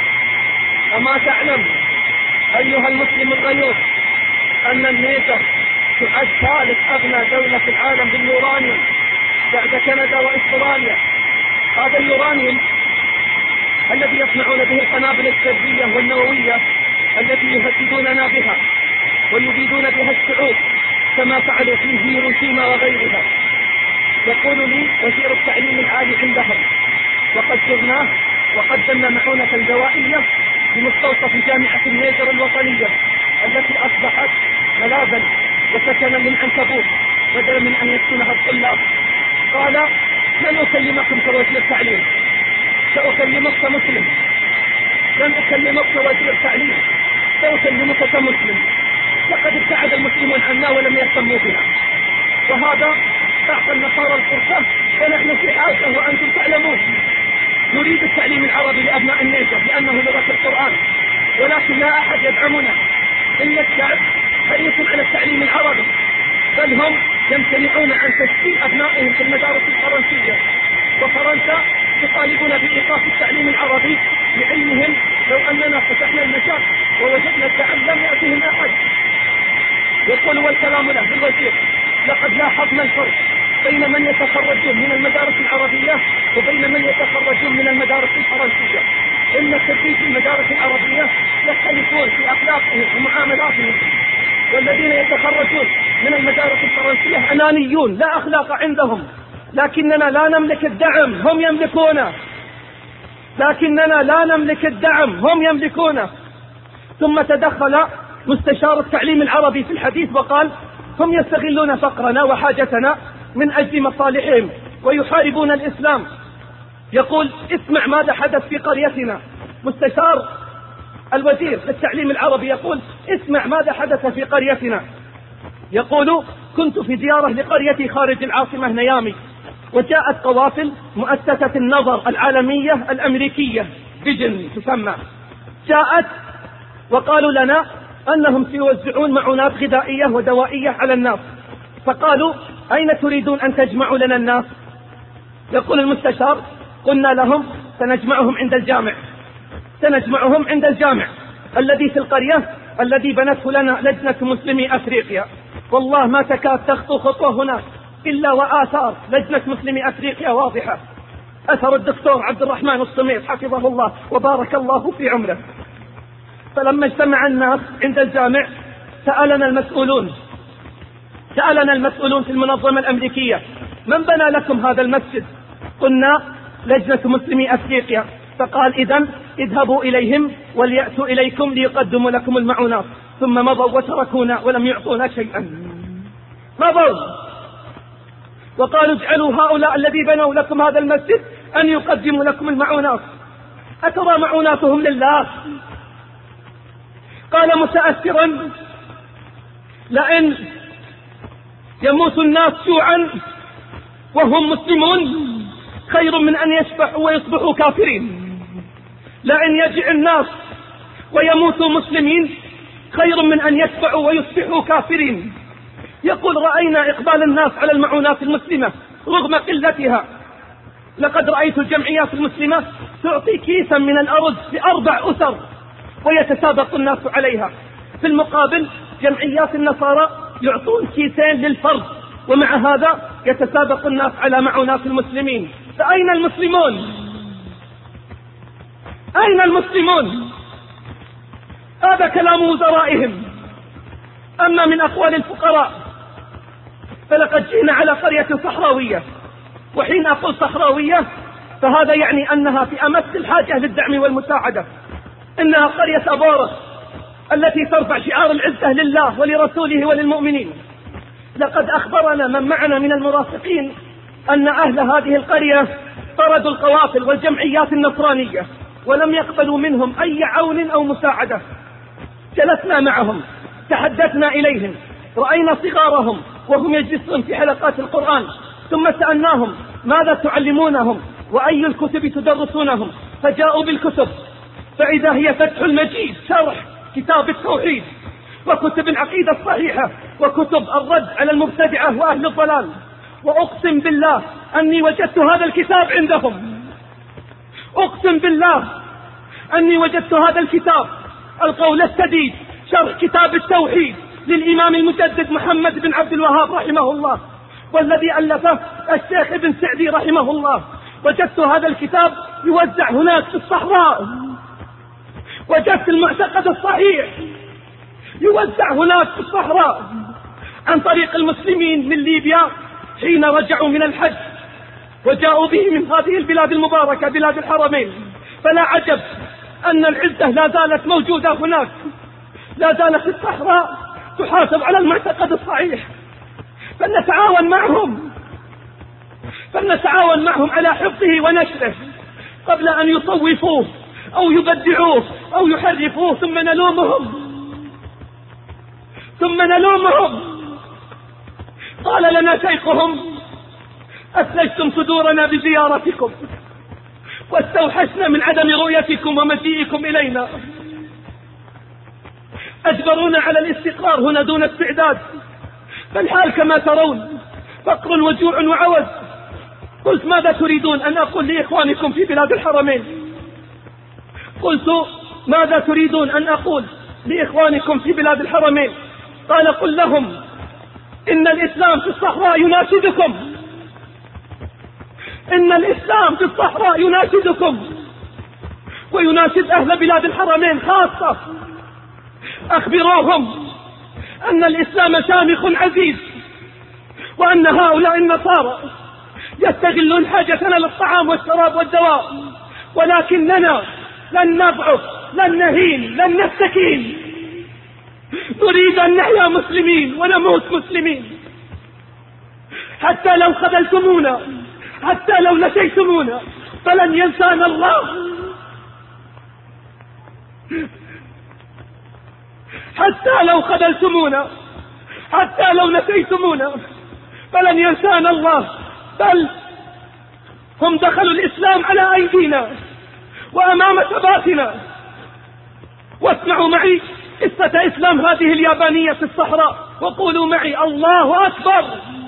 أما تعلم أيها المسلم الغيور أن النيجر تعد ثالث أغنى دولة في العالم باليورانيوم بعد كندا وإستراليا؟ هذا اليورانيوم الذي يصنعون به القنابل السرية والنووية التي يهددوننا بها ويبيدون بها الشعوب كما فعلوا في هيروشيما وغيرها. يقول لي وزير التعليم العالي عندهم وقد زرناه وقدمنا معونة دوائية بمستوصف جامعة النيجر الوطنية التي أصبحت ملاذا وسكنا للعنكبوت بدلا من أن يسكنها الطلاب. قال لن أكلمكم كوزير تعليم، سأكلمك كمسلم، لن أكلمك كوزير تعليم، سأكلمك كمسلم. لقد ابتعد المسلمون عنا ولم يهتموا بنا، وهذا أعطى النصارى الفرصة ونحن في حاجة وأنتم تعلمون. نريد التعليم العربي لأبناء النيجر لأنه لغة القرآن، ولكن لا أحد يدعمنا إلا الشعب حريص على التعليم العربي، بل هم يمتنعون عن تسجيل أبنائهم في المدارس الفرنسية، وفرنسا يطالبون بإيقاف التعليم العربي لعلمهم لو أننا فتحنا المجال ووجدنا الدعم لم يأتهم أحد. يقول والكلام له بالوزير: لقد لاحظنا الفرق بين من يتخرجون من المدارس العربية وبين من يتخرجون من المدارس الفرنسية، إن خريجي المدارس العربية يختلفون في أخلاقهم ومعاملاتهم، والذين يتخرجون من المدارس الفرنسية أنانيون لا أخلاق عندهم، لكننا لا نملك الدعم هم يملكونه، لكننا لا نملك الدعم هم يملكونه. ثم تدخل مستشار التعليم العربي في الحديث وقال: هم يستغلون فقرنا وحاجتنا من أجل مصالحهم ويحاربون الإسلام. يقول: اسمع ماذا حدث في قريتنا. مستشار الوزير للتعليم العربي يقول: اسمع ماذا حدث في قريتنا. يقول: كنت في زيارة لقريتي خارج العاصمة نيامي، وجاءت قوافل مؤسسة النظر العالمية الأمريكية فيجن تسمى، جاءت وقالوا لنا أنهم سيوزعون معونات غذائية ودوائية على الناس، فقالوا: أين تريدون أن تجمعوا لنا الناس؟ يقول المستشار: قلنا لهم سنجمعهم عند الجامع، سنجمعهم عند الجامع الذي في القرية الذي بنته لنا لجنة مسلمي أفريقيا. والله ما تكاد تخطو خطوة هناك إلا وآثار لجنة مسلمي أفريقيا واضحة، أثر الدكتور عبد الرحمن الصميت حفظه الله وبارك الله في عمره. فلما اجتمع الناس عند الجامع سألنا المسؤولون سألنا المسؤولون في المنظمة الأمريكية: من بنى لكم هذا المسجد؟ قلنا: لجنة مسلمي أفريقيا. فقال: إذن اذهبوا إليهم وليأتوا إليكم ليقدموا لكم المعونات. ثم مضوا وتركونا ولم يعطونا شيئا، مضوا وقالوا: اجعلوا هؤلاء الذي بنوا لكم هذا المسجد أن يقدموا لكم المعونات. أترى معوناتهم لله؟ قال متأثرا: لأن يموت الناس جوعا وهم مسلمون خير من أن يشبعوا ويصبحوا كافرين، لأن يجع الناس ويموتوا مسلمين خير من أن يشبعوا ويصبحوا كافرين. يقول: رأينا إقبال الناس على المعونات المسلمة رغم قلتها. لقد رأيت الجمعيات المسلمة تعطي كيسا من الأرز لأربع أسر ويتسابق الناس عليها، في المقابل جمعيات النصارى يعطون كيسين للفرد، ومع هذا يتسابق الناس على معونات المسلمين. فأين المسلمون؟ أين المسلمون؟ هذا كلام وزرائهم. أما من أقوال الفقراء فلقد جئنا على قرية صحراوية، وحين أقول صحراوية فهذا يعني أنها في أمس الحاجة للدعم والمساعدة. إنها قرية أبارة التي ترفع شعار العزة لله ولرسوله وللمؤمنين. لقد أخبرنا من معنا من المرافقين أن أهل هذه القرية طردوا القوافل والجمعيات النصرانية ولم يقبلوا منهم أي عون أو مساعدة. جلسنا معهم، تحدثنا إليهم، رأينا صغارهم وهم يجلسون في حلقات القرآن، ثم سألناهم: ماذا تعلمونهم وأي الكتب تدرسونهم؟ فجاءوا بالكتب، فإذا هي فتح المجيد شرح كتاب التوحيد، وكتب العقيدة الصحيحة، وكتب الرد على المبتدعة وأهل الضلال. وأقسم بالله أني وجدت هذا الكتاب عندهم، أقسم بالله أني وجدت هذا الكتاب، القول السديد، شرح كتاب التوحيد للإمام المجدد محمد بن عبد الوهاب رحمه الله، والذي ألفه الشيخ ابن سعدي رحمه الله. وجدت هذا الكتاب يوزع هناك في الصحراء، وجدت المعتقد الصحيح يوزع هناك في الصحراء عن طريق المسلمين من ليبيا حين رجعوا من الحج وجاءوا به من هذه البلاد المباركة بلاد الحرمين. فلا عجب أن العزة لا زالت موجودة هناك، لا زالت الصحراء تحاسب على المعتقد الصحيح. فلنتعاون معهم فلنتعاون معهم على حفظه ونشره قبل أن يصوفوه أو يبدعوه أو يحرفوه ثم نلومهم ثم نلومهم. قال لنا شيخهم: أثلجتم صدورنا بزيارتكم واستوحشنا من عدم رؤيتكم ومجيئكم إلينا. أجبرونا على الاستقرار هنا دون استعداد، فالحال كما ترون فقر وجوع وعوز. قلت ماذا تريدون أن أقول لإخوانكم في بلاد الحرمين؟ قلت ماذا تريدون أن أقول لإخوانكم في بلاد الحرمين؟ قال قل لهم إن الإسلام في الصحراء يناشدكم، إن الإسلام في الصحراء يناشدكم ويناشد أهل بلاد الحرمين خاصة. أخبروهم أن الإسلام شامخ عزيز، وأن هؤلاء النصارى يستغلون حاجتنا للطعام والشراب والدواء، ولكننا لن نضعف، لن نهين، لن نستكين، نريد أن نحيا مسلمين ونموت مسلمين. حتى لو خذلتمونا، حتى لو نسيتمونا، فلن ينسانا الله. حتى لو خذلتمونا، حتى لو نسيتمونا، فلن ينسانا الله. بل هم دخلوا الإسلام على أيدينا وأمام ثباتنا. واسمعوا معي قصة إسلام هذه اليابانية في الصحراء، وقولوا معي الله أكبر.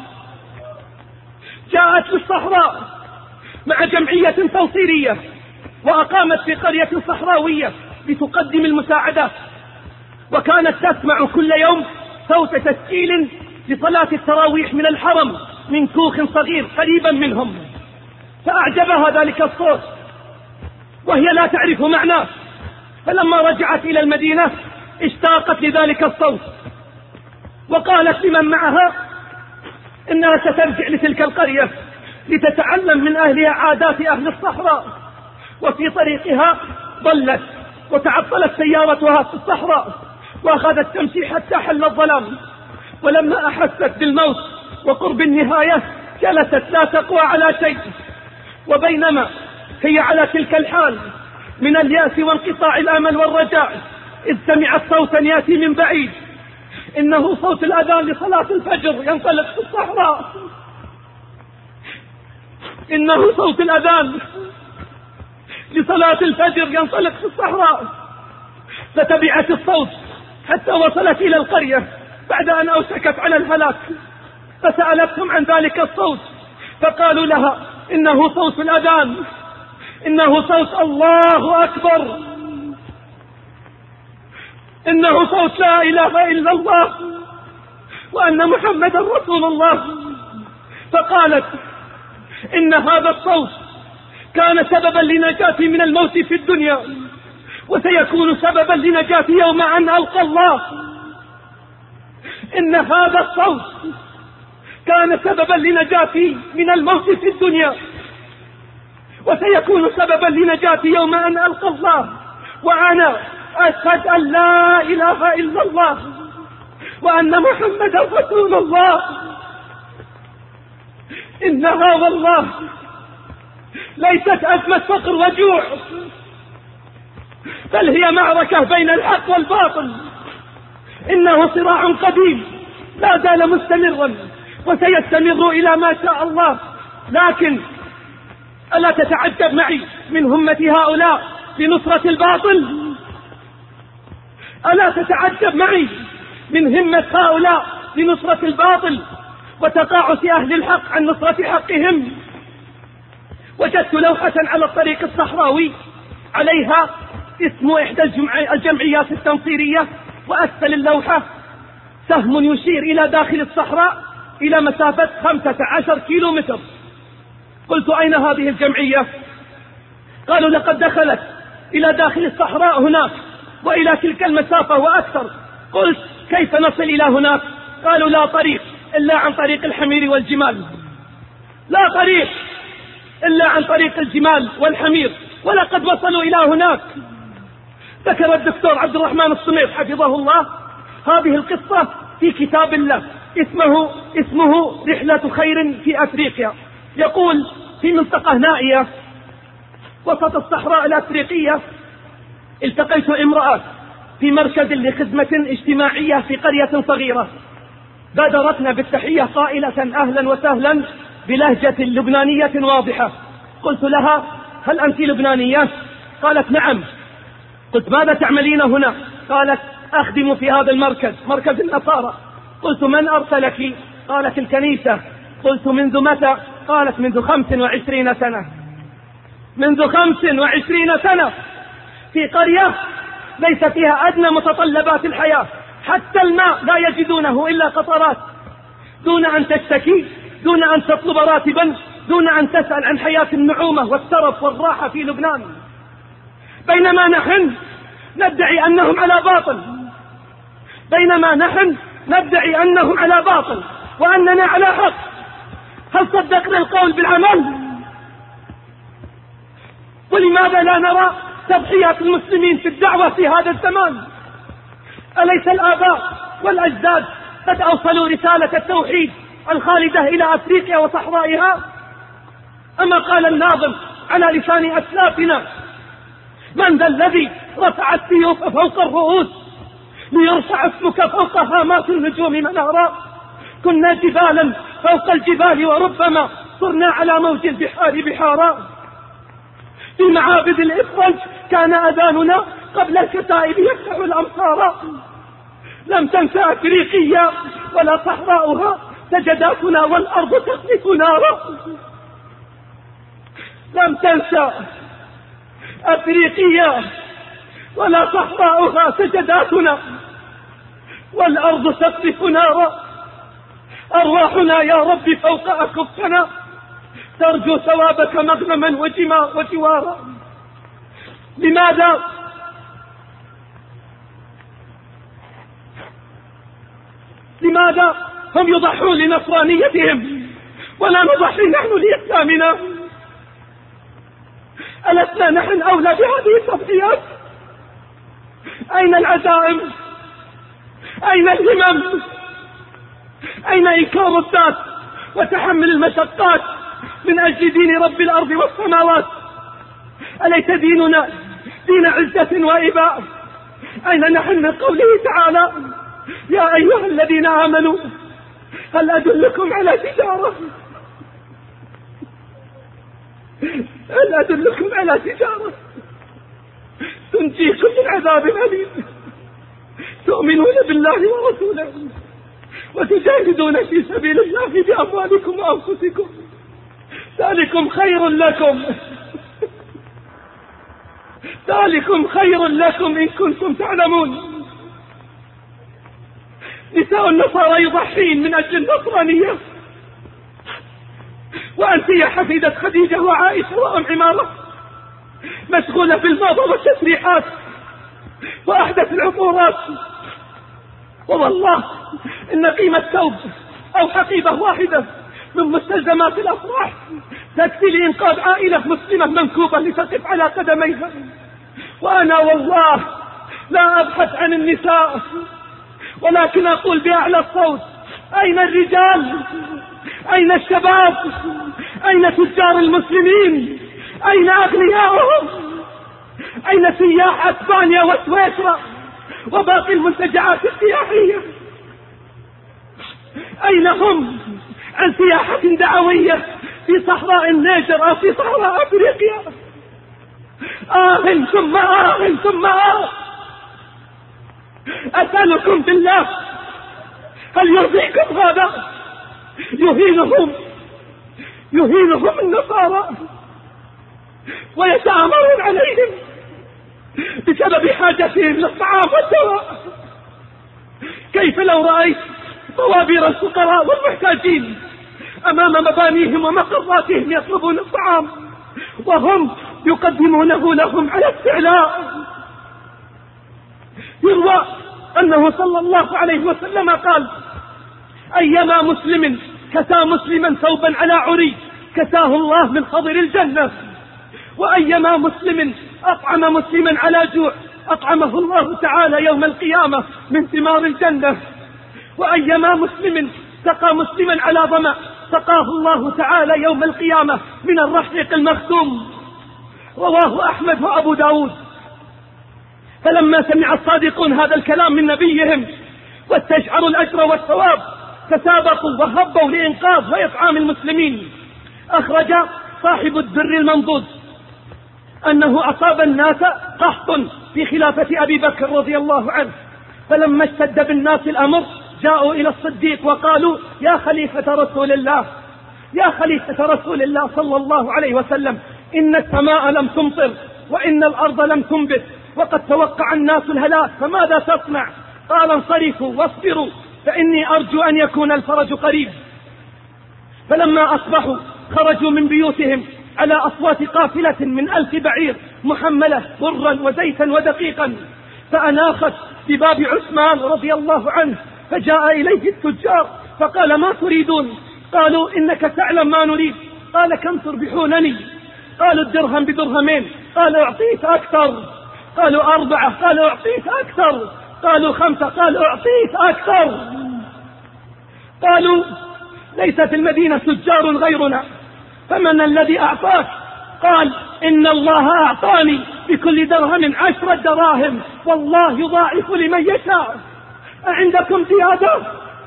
جاءت في الصحراء مع جمعية توصيرية، وأقامت في قرية صحراوية لتقدم المساعدات، وكانت تسمع كل يوم صوت تسجيل لصلاة التراويح من الحرم من كوخ صغير قريبا منهم، فأعجبها ذلك الصوت وهي لا تعرف معناه. فلما رجعت إلى المدينة اشتاقت لذلك الصوت، وقالت لمن معها إنها سترجع لتلك القرية لتتعلم من أهلها عادات أهل الصحراء. وفي طريقها ضلت وتعطلت سيارتها في الصحراء، وأخذت تمشي حتى حل الظلام. ولما أحست بالموت وقرب النهاية جلست لا تقوى على شيء. وبينما هي على تلك الحال من اليأس وانقطاع الأمل والرجاء، إذ سمعت صوتا يأتي من بعيد، إنه صوت الأذان لصلاة الفجر ينطلق في الصحراء، إنه صوت الأذان لصلاة الفجر ينطلق في الصحراء. فتبعت الصوت حتى وصلت إلى القرية بعد أن أوشكت على الهلاك، فسألتهم عن ذلك الصوت، فقالوا لها إنه صوت الأذان، إنه صوت الله أكبر، إنه صوت لا إله إلا الله وأن محمدا رسول الله. فقالت إن هذا الصوت كان سببا لنجاتي من الموت في الدنيا، وسيكون سببا لنجاتي يوم أن ألقى الله. إن هذا الصوت كان سببا لنجاتي من الموت في الدنيا، وسيكون سببا لنجاتي يوم أن ألقى الله، وأنا أشهد أن لا إله إلا الله وأن محمدا رسول الله. إنها والله ليست أزمة فقر وجوع، بل هي معركة بين الحق والباطل. إنه صراع قديم لا زال مستمرا وسيستمر إلى ما شاء الله. لكن ألا تتعجب معي من همة هؤلاء لنصرة الباطل؟ ألا تتعجب معي من همة هؤلاء لنصرة الباطل وتقاعس أهل الحق عن نصرة حقهم؟ وجدت لوحة على الطريق الصحراوي عليها اسم إحدى الجمعيات التنصيرية، وأسفل اللوحة سهم يشير إلى داخل الصحراء إلى مسافة خمسة عشر كيلو متر. قلت أين هذه الجمعية؟ قالوا لقد دخلت إلى داخل الصحراء هناك وإلى تلك المسافة وأكثر. قلت كيف نصل إلى هناك؟ قالوا لا طريق إلا عن طريق الحمير والجمال، لا طريق إلا عن طريق الجمال والحمير، ولقد وصلوا إلى هناك. ذكر الدكتور عبد الرحمن الصمير حفظه الله هذه القصة في كتاب الله اسمه اسمه رحلة خير في أفريقيا. يقول في منطقة نائية وسط الصحراء الأفريقية التقيت امرأة في مركز لخدمة اجتماعية في قرية صغيرة، بادرتنا بالتحية قائلة أهلا وسهلا بلهجة لبنانية واضحة. قلت لها هل أنت لبنانية؟ قالت نعم. قلت ماذا تعملين هنا؟ قالت أخدم في هذا المركز، مركز النصارى. قلت: من أرسلك؟ قالت: الكنيسة. قلت: منذ متى؟ قالت: منذ خمس وعشرين سنة. منذ خمس وعشرين سنة في قرية ليس فيها أدنى متطلبات الحياة، حتى الماء لا يجدونه إلا قطرات، دون أن تشتكي، دون أن تطلب راتبا، دون أن تسأل عن حياة النعومة والترف والراحة في لبنان. بينما نحن ندعي أنهم على باطل، بينما نحن ندعي أنهم على باطل وأننا على حق. هل صدقنا القول بالعمل؟ ولماذا لا نرى تضحيات المسلمين في الدعوة في هذا الزمان؟ أليس الآباء والأجداد قد أوصلوا رسالة التوحيد الخالدة إلى أفريقيا وصحرائها؟ أما قال الناظم على لسان أسلافنا: من ذا الذي رفع السيوف فوق الرؤوس ليرفع اسمك فوق هامات النجوم منارا؟ كنا جبالا فوق الجبال وربما صرنا على موج البحار بحارا. في معابد الإفرنج كان أذاننا قبل الكتائب يفتح الأمصار. لم تنسى أفريقيا ولا صحراؤها سجداتنا والأرض تقذف نارا. لم تنسى أفريقيا ولا صحراؤها سجداتنا والأرض تقذف نارا. أرواحنا يا رب فوق أكفنا ترجو ثوابك مغنما وجوارا. لماذا لماذا هم يضحون لنصرانيتهم ولا نضحي نحن لإسلامنا؟ ألسنا نحن أولى بهذه التضحيات؟ أين العزائم؟ أين الهمم؟ أين إنكار الذات وتحمل المشقات من أجل دين رب الأرض والسماوات؟ أليس ديننا دين عزة وإباء؟ أين نحن من قوله تعالى: يا أيها الذين آمنوا هل أدلكم على تجارة هل أدلكم على تجارة تنجيكم من عذاب أليم تؤمنون بالله ورسوله وتجاهدون في سبيل الله بأموالكم وأنفسكم ذلكم خير لكم ذلكم خير لكم إن كنتم تعلمون. نساء النصارى يضحين من أجل النصرانية، وأنت يا حفيدة خديجة وعائشة وأم عمارة مشغولة بالموضة والتسريحات وأحدث العطورات. والله إن قيمة ثوب أو حقيبة واحدة من مستلزمات الأفراح تكفي لإنقاذ عائلة مسلمة منكوبة لتقف على قدميها. وأنا والله لا أبحث عن النساء، ولكن أقول بأعلى الصوت: أين الرجال؟ أين الشباب؟ أين تجار المسلمين؟ أين أغنياؤهم؟ أين سياح أسبانيا وسويسرا وباقي المنتجعات السياحية؟ أين هم عن سياحة دعوية في صحراء النيجر أو في صحراء أفريقيا؟ آه ثم آه ثم آه. أسألكم بالله هل يرضيكم هذا؟ يهينهم يهينهم النصارى ويتآمرون عليهم بسبب حاجتهم للطعام والدواء. كيف لو رأيت طوابير الفقراء والمحتاجين أمام مبانيهم ومقراتهم يطلبون الطعام وهم يقدمونه لهم على استعلاء؟ يروى أنه صلى الله عليه وسلم قال: أيما مسلم كسى مسلما ثوبا على عري كساه الله من خضر الجنة، وأيما مسلم أطعم مسلما على جوع أطعمه الله تعالى يوم القيامة من ثمار الجنة، وأيما مسلم سقى مسلما على ظمأ سقاه الله تعالى يوم القيامة من الرحيق المختوم. رواه أحمد وأبو داود. فلما سمع الصادقون هذا الكلام من نبيهم واستشعروا الأجر والثواب تسابقوا وهبوا لإنقاذ وإطعام المسلمين. أخرج صاحب الدر المنضود أنه أصاب الناس قحط في خلافة أبي بكر رضي الله عنه، فلما اشتد بالناس الأمر جاءوا إلى الصديق وقالوا: يا خليفة رسول الله، يا خليفة رسول الله صلى الله عليه وسلم، إن السماء لم تمطر وإن الأرض لم تنبت وقد توقع الناس الهلاك، فماذا تصنع؟ قال: انصرفوا واصبروا فإني أرجو أن يكون الفرج قريب. فلما أصبحوا خرجوا من بيوتهم على أصوات قافلة من ألف بعير محملة برا وزيتا ودقيقا، فأناخت بباب عثمان رضي الله عنه، فجاء إليه التجار فقال: ما تريدون؟ قالوا: إنك تعلم ما نريد. قال: كم تربحونني؟ قالوا: الدرهم بدرهمين. قال: أعطيك أكثر. قالوا: أربعة. قال: أعطيك أكثر. قالوا: خمسة. قال: أعطيك أكثر. قالوا: ليس في المدينة تجار غيرنا، فمن الذي أعطاك؟ قال: إن الله أعطاني بكل درهم عشرة دراهم، والله يضاعف لمن يشاء. أعندكم زيادة؟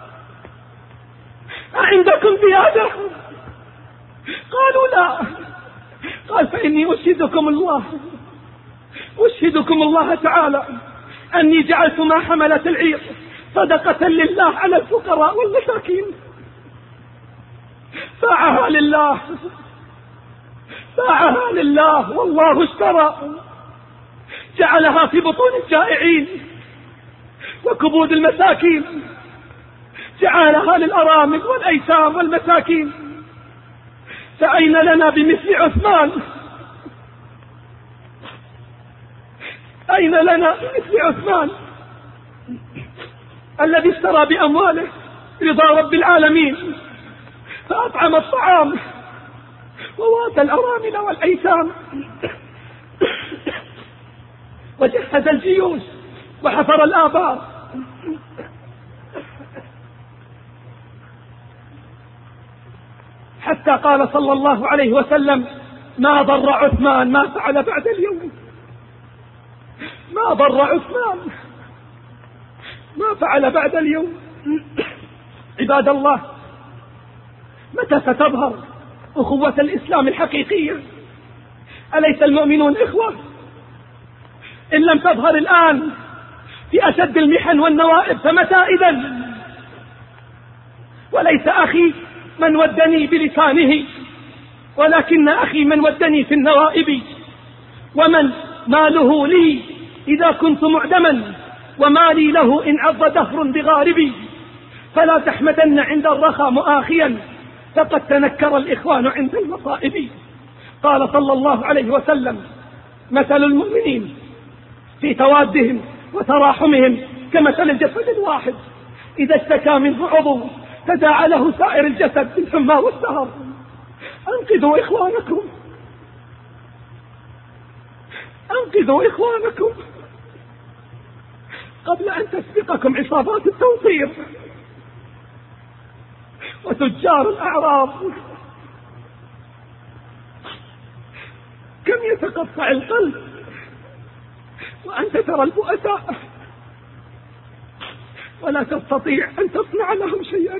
أعندكم زيادة؟ قالوا: لا. قال: فإني أشهدكم الله أشهدكم الله تعالى أني جعلت ما حملت العير صدقة لله على الفقراء والمساكين، باعها لله، باعها لله، والله اشترى، جعلها في بطون الجائعين وكبود المساكين، جعلها للأرامل والأيتام والمساكين. فأين لنا بمثل عثمان؟ أين لنا بمثل عثمان الذي اشترى بأمواله رضا رب العالمين، فأطعم الطعام وواتى الأرامل والأيتام وجهز الجيوش وحفر الآبار. حتى قال صلى الله عليه وسلم: ما ضر عثمان ما فعل بعد اليوم، ما ضر عثمان ما فعل بعد اليوم. عباد الله، متى ستظهر أخوة الإسلام الحقيقية؟ أليس المؤمنون إخوة؟ إن لم تظهر الآن في أشد المحن والنوائب فمتى إذن؟ وليس أخي من ودني بلسانه، ولكن أخي من ودني في النوائب، ومن ماله لي إذا كنت معدما، ومالي له إن عض دهر بغاربي. فلا تحمدن عند الرخاء مؤاخيا، فقد تنكر الإخوان عند المصائب. قال صلى الله عليه وسلم: مثل المؤمنين في توادهم وتراحمهم كمثل الجسد الواحد، إذا اشتكى منه عضو تداعى له سائر الجسد بالحمى والسهر. أنقذوا إخوانكم، أنقذوا إخوانكم قبل أن تسبقكم عصابات التنصير وتجار الأعراض. كم يتقطع القلب وأنت ترى البؤساء ولا تستطيع أن تصنع لهم شيئا.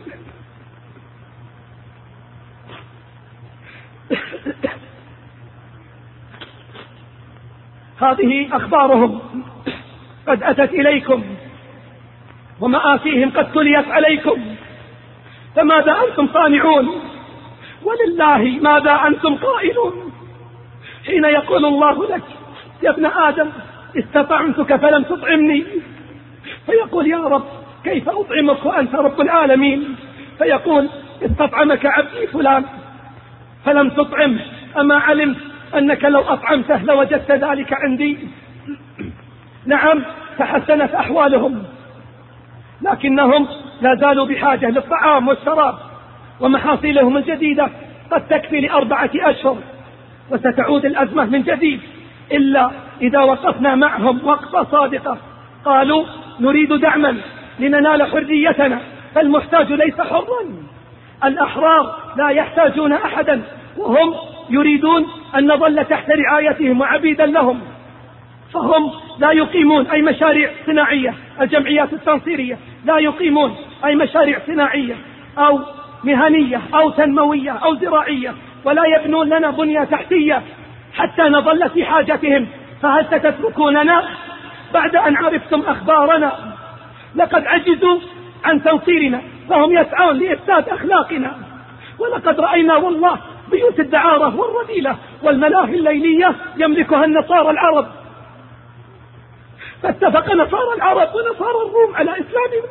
هذه أخبارهم قد أتت إليكم، ومآسيهم قد تليت عليكم، فماذا أنتم صانعون؟ ولله ماذا أنتم قائلون؟ حين يقول الله لك: يا ابن آدم استطعمتك فلم تطعمني، فيقول: يا رب كيف أطعمك وأنت رب العالمين؟ فيقول: استطعمك عبدي فلان فلم تطعم، أما علمت أنك لو أطعمته لوجدت ذلك عندي؟ نعم، تحسنت أحوالهم، لكنهم لا زالوا بحاجة للطعام والشراب، ومحاصيلهم الجديدة قد تكفي لأربعة أشهر، وستعود الأزمة من جديد إلا إذا وقفنا معهم وقفة صادقة. قالوا: نريد دعما لننال حريتنا، فالمحتاج ليس حرا، الأحرار لا يحتاجون أحدا، وهم يريدون أن نظل تحت رعايتهم وعبيدا لهم، فهم لا يقيمون أي مشاريع صناعية. الجمعيات التنصيرية لا يقيمون أي مشاريع صناعية أو مهنية أو تنموية أو زراعية، ولا يبنون لنا بنية تحتية حتى نظل في حاجتهم. فهل ستتركوننا بعد أن عرفتم أخبارنا لقد عجزوا عن تنصيرنا، فهم يسعون لإفساد أخلاقنا. ولقد رأينا والله بيوت الدعارة والرذيلة والملاهي الليلية يملكها النصارى العرب، فاتفق نصارى العرب ونصارى الروم على إسلامنا،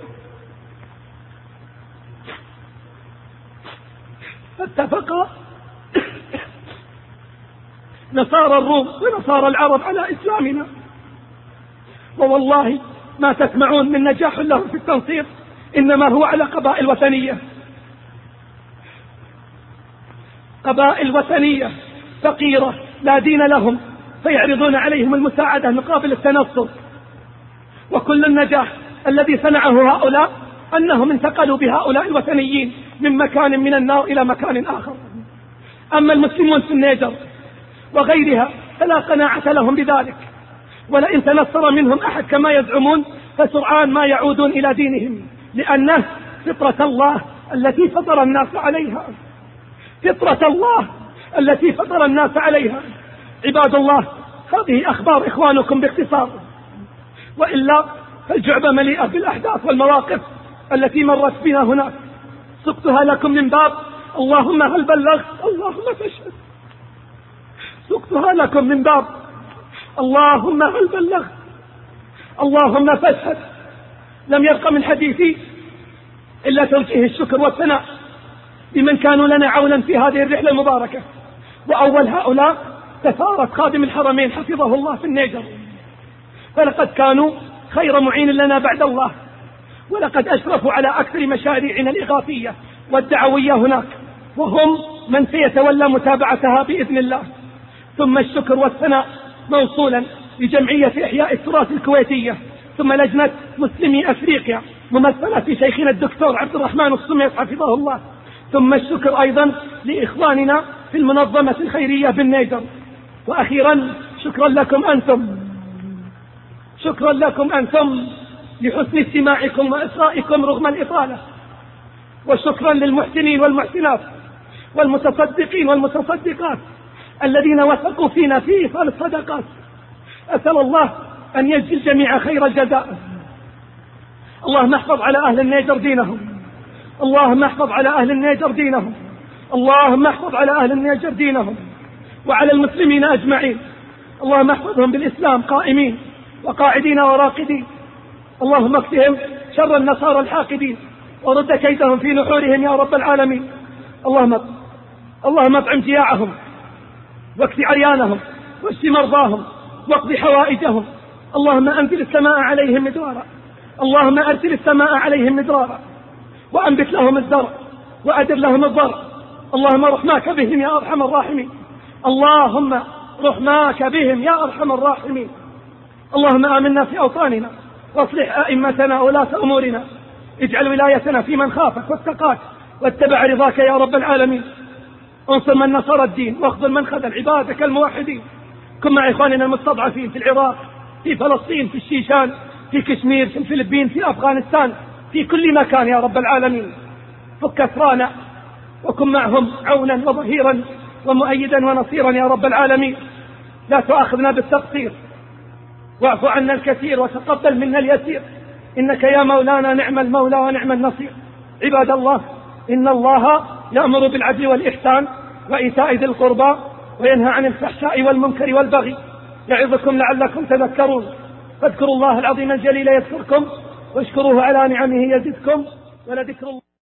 فاتفق نصارى الروم ونصارى العرب على إسلامنا. ووالله ما تسمعون من نجاح لهم في التنصير إنما هو على قبائل وثنية، قبائل وثنية فقيرة لا دين لهم، فيعرضون عليهم المساعدة مقابل التنصر. وكل النجاح الذي صنعه هؤلاء أنهم انتقلوا بهؤلاء الوثنيين من مكان من النار إلى مكان آخر. أما المسلمون في النيجر وغيرها فلا قناعة لهم بذلك، ولئن تنصر منهم أحد كما يزعمون فسرعان ما يعودون إلى دينهم، لأنه فطرة الله التي فطر الناس عليها، فطرة الله التي فطر الناس عليها. عباد الله، هذه أخبار إخوانكم باختصار، وإلا فالجعبة مليئة بالأحداث والمواقف التي مرت بنا هناك، سقتها لكم من باب اللهم هل بلغت اللهم فاشهد، سقتها لكم من باب اللهم هل بلغت اللهم فاشهد. لم يبق من حديثي إلا توجيه الشكر والثناء لمن كانوا لنا عونا في هذه الرحلة المباركة، وأول هؤلاء سفارة خادم الحرمين حفظه الله في النيجر، فلقد كانوا خير معين لنا بعد الله، ولقد أشرفوا على أكثر مشاريعنا الإغاثية والدعوية هناك، وهم من سيتولى متابعتها بإذن الله. ثم الشكر والثناء موصولا لجمعية إحياء التراث الكويتية، ثم لجنة مسلمي أفريقيا ممثلة في شيخنا الدكتور عبد الرحمن الصميت حفظه الله، ثم الشكر أيضا لإخواننا في المنظمة الخيرية بالنيجر. وأخيرا شكرا لكم أنتم، شكرا لكم أنتم لحسن استماعكم وإصغائكم رغم الإطالة، وشكرا للمحسنين والمحسنات والمتصدقين والمتصدقات الذين وثقوا فينا في إيصال الصدقات. أسأل الله أن يجزي الجميع خير الجزاء. اللهم احفظ على أهل النيجر دينهم، اللهم احفظ على أهل النيجر دينهم، اللهم احفظ على أهل النيجر دينهم وعلى المسلمين أجمعين. اللهم احفظهم بالإسلام قائمين وقاعدين وراقدين. اللهم اكفهم شر النصارى الحاقدين ورد كيدهم في نحورهم يا رب العالمين. اللهم اللهم اطعم جياعهم واكف عريانهم واشف مرضاهم واقض حوائجهم. اللهم أنزل السماء عليهم مدرارا، اللهم أرسل السماء عليهم مدرارا وأنبت لهم الزرع وأدر لهم الضرع. اللهم رحماك بهم يا أرحم الراحمين، اللهم رحماك بهم يا أرحم الراحمين. اللهم آمنا في أوطاننا واصلح أئمتنا ولاة أمورنا، اجعل ولايتنا في من خافك واتقاك واتبع رضاك يا رب العالمين. انصر من نصر الدين واخذل من خذل عبادك الموحدين. كن مع إخواننا المستضعفين في العراق، في فلسطين، في الشيشان، في كشمير، في الفلبين، في أفغانستان، في كل مكان يا رب العالمين. فك أسرانا وكن معهم عونا وظهيرا ومؤيدا ونصيرا يا رب العالمين. لا تؤاخذنا بالتقصير، واعف عنا الكثير وتقبل منا اليسير، إنك يا مولانا نعم المولى ونعم النصير. عباد الله، إن الله يأمر بالعدل والإحسان وإيتاء ذي القربى وينهى عن الفحشاء والمنكر والبغي، يعظكم لعلكم تذكرون. فاذكروا الله العظيم الجليل يذكركم، واشكروه على نعمه يزدكم، ولذكر الله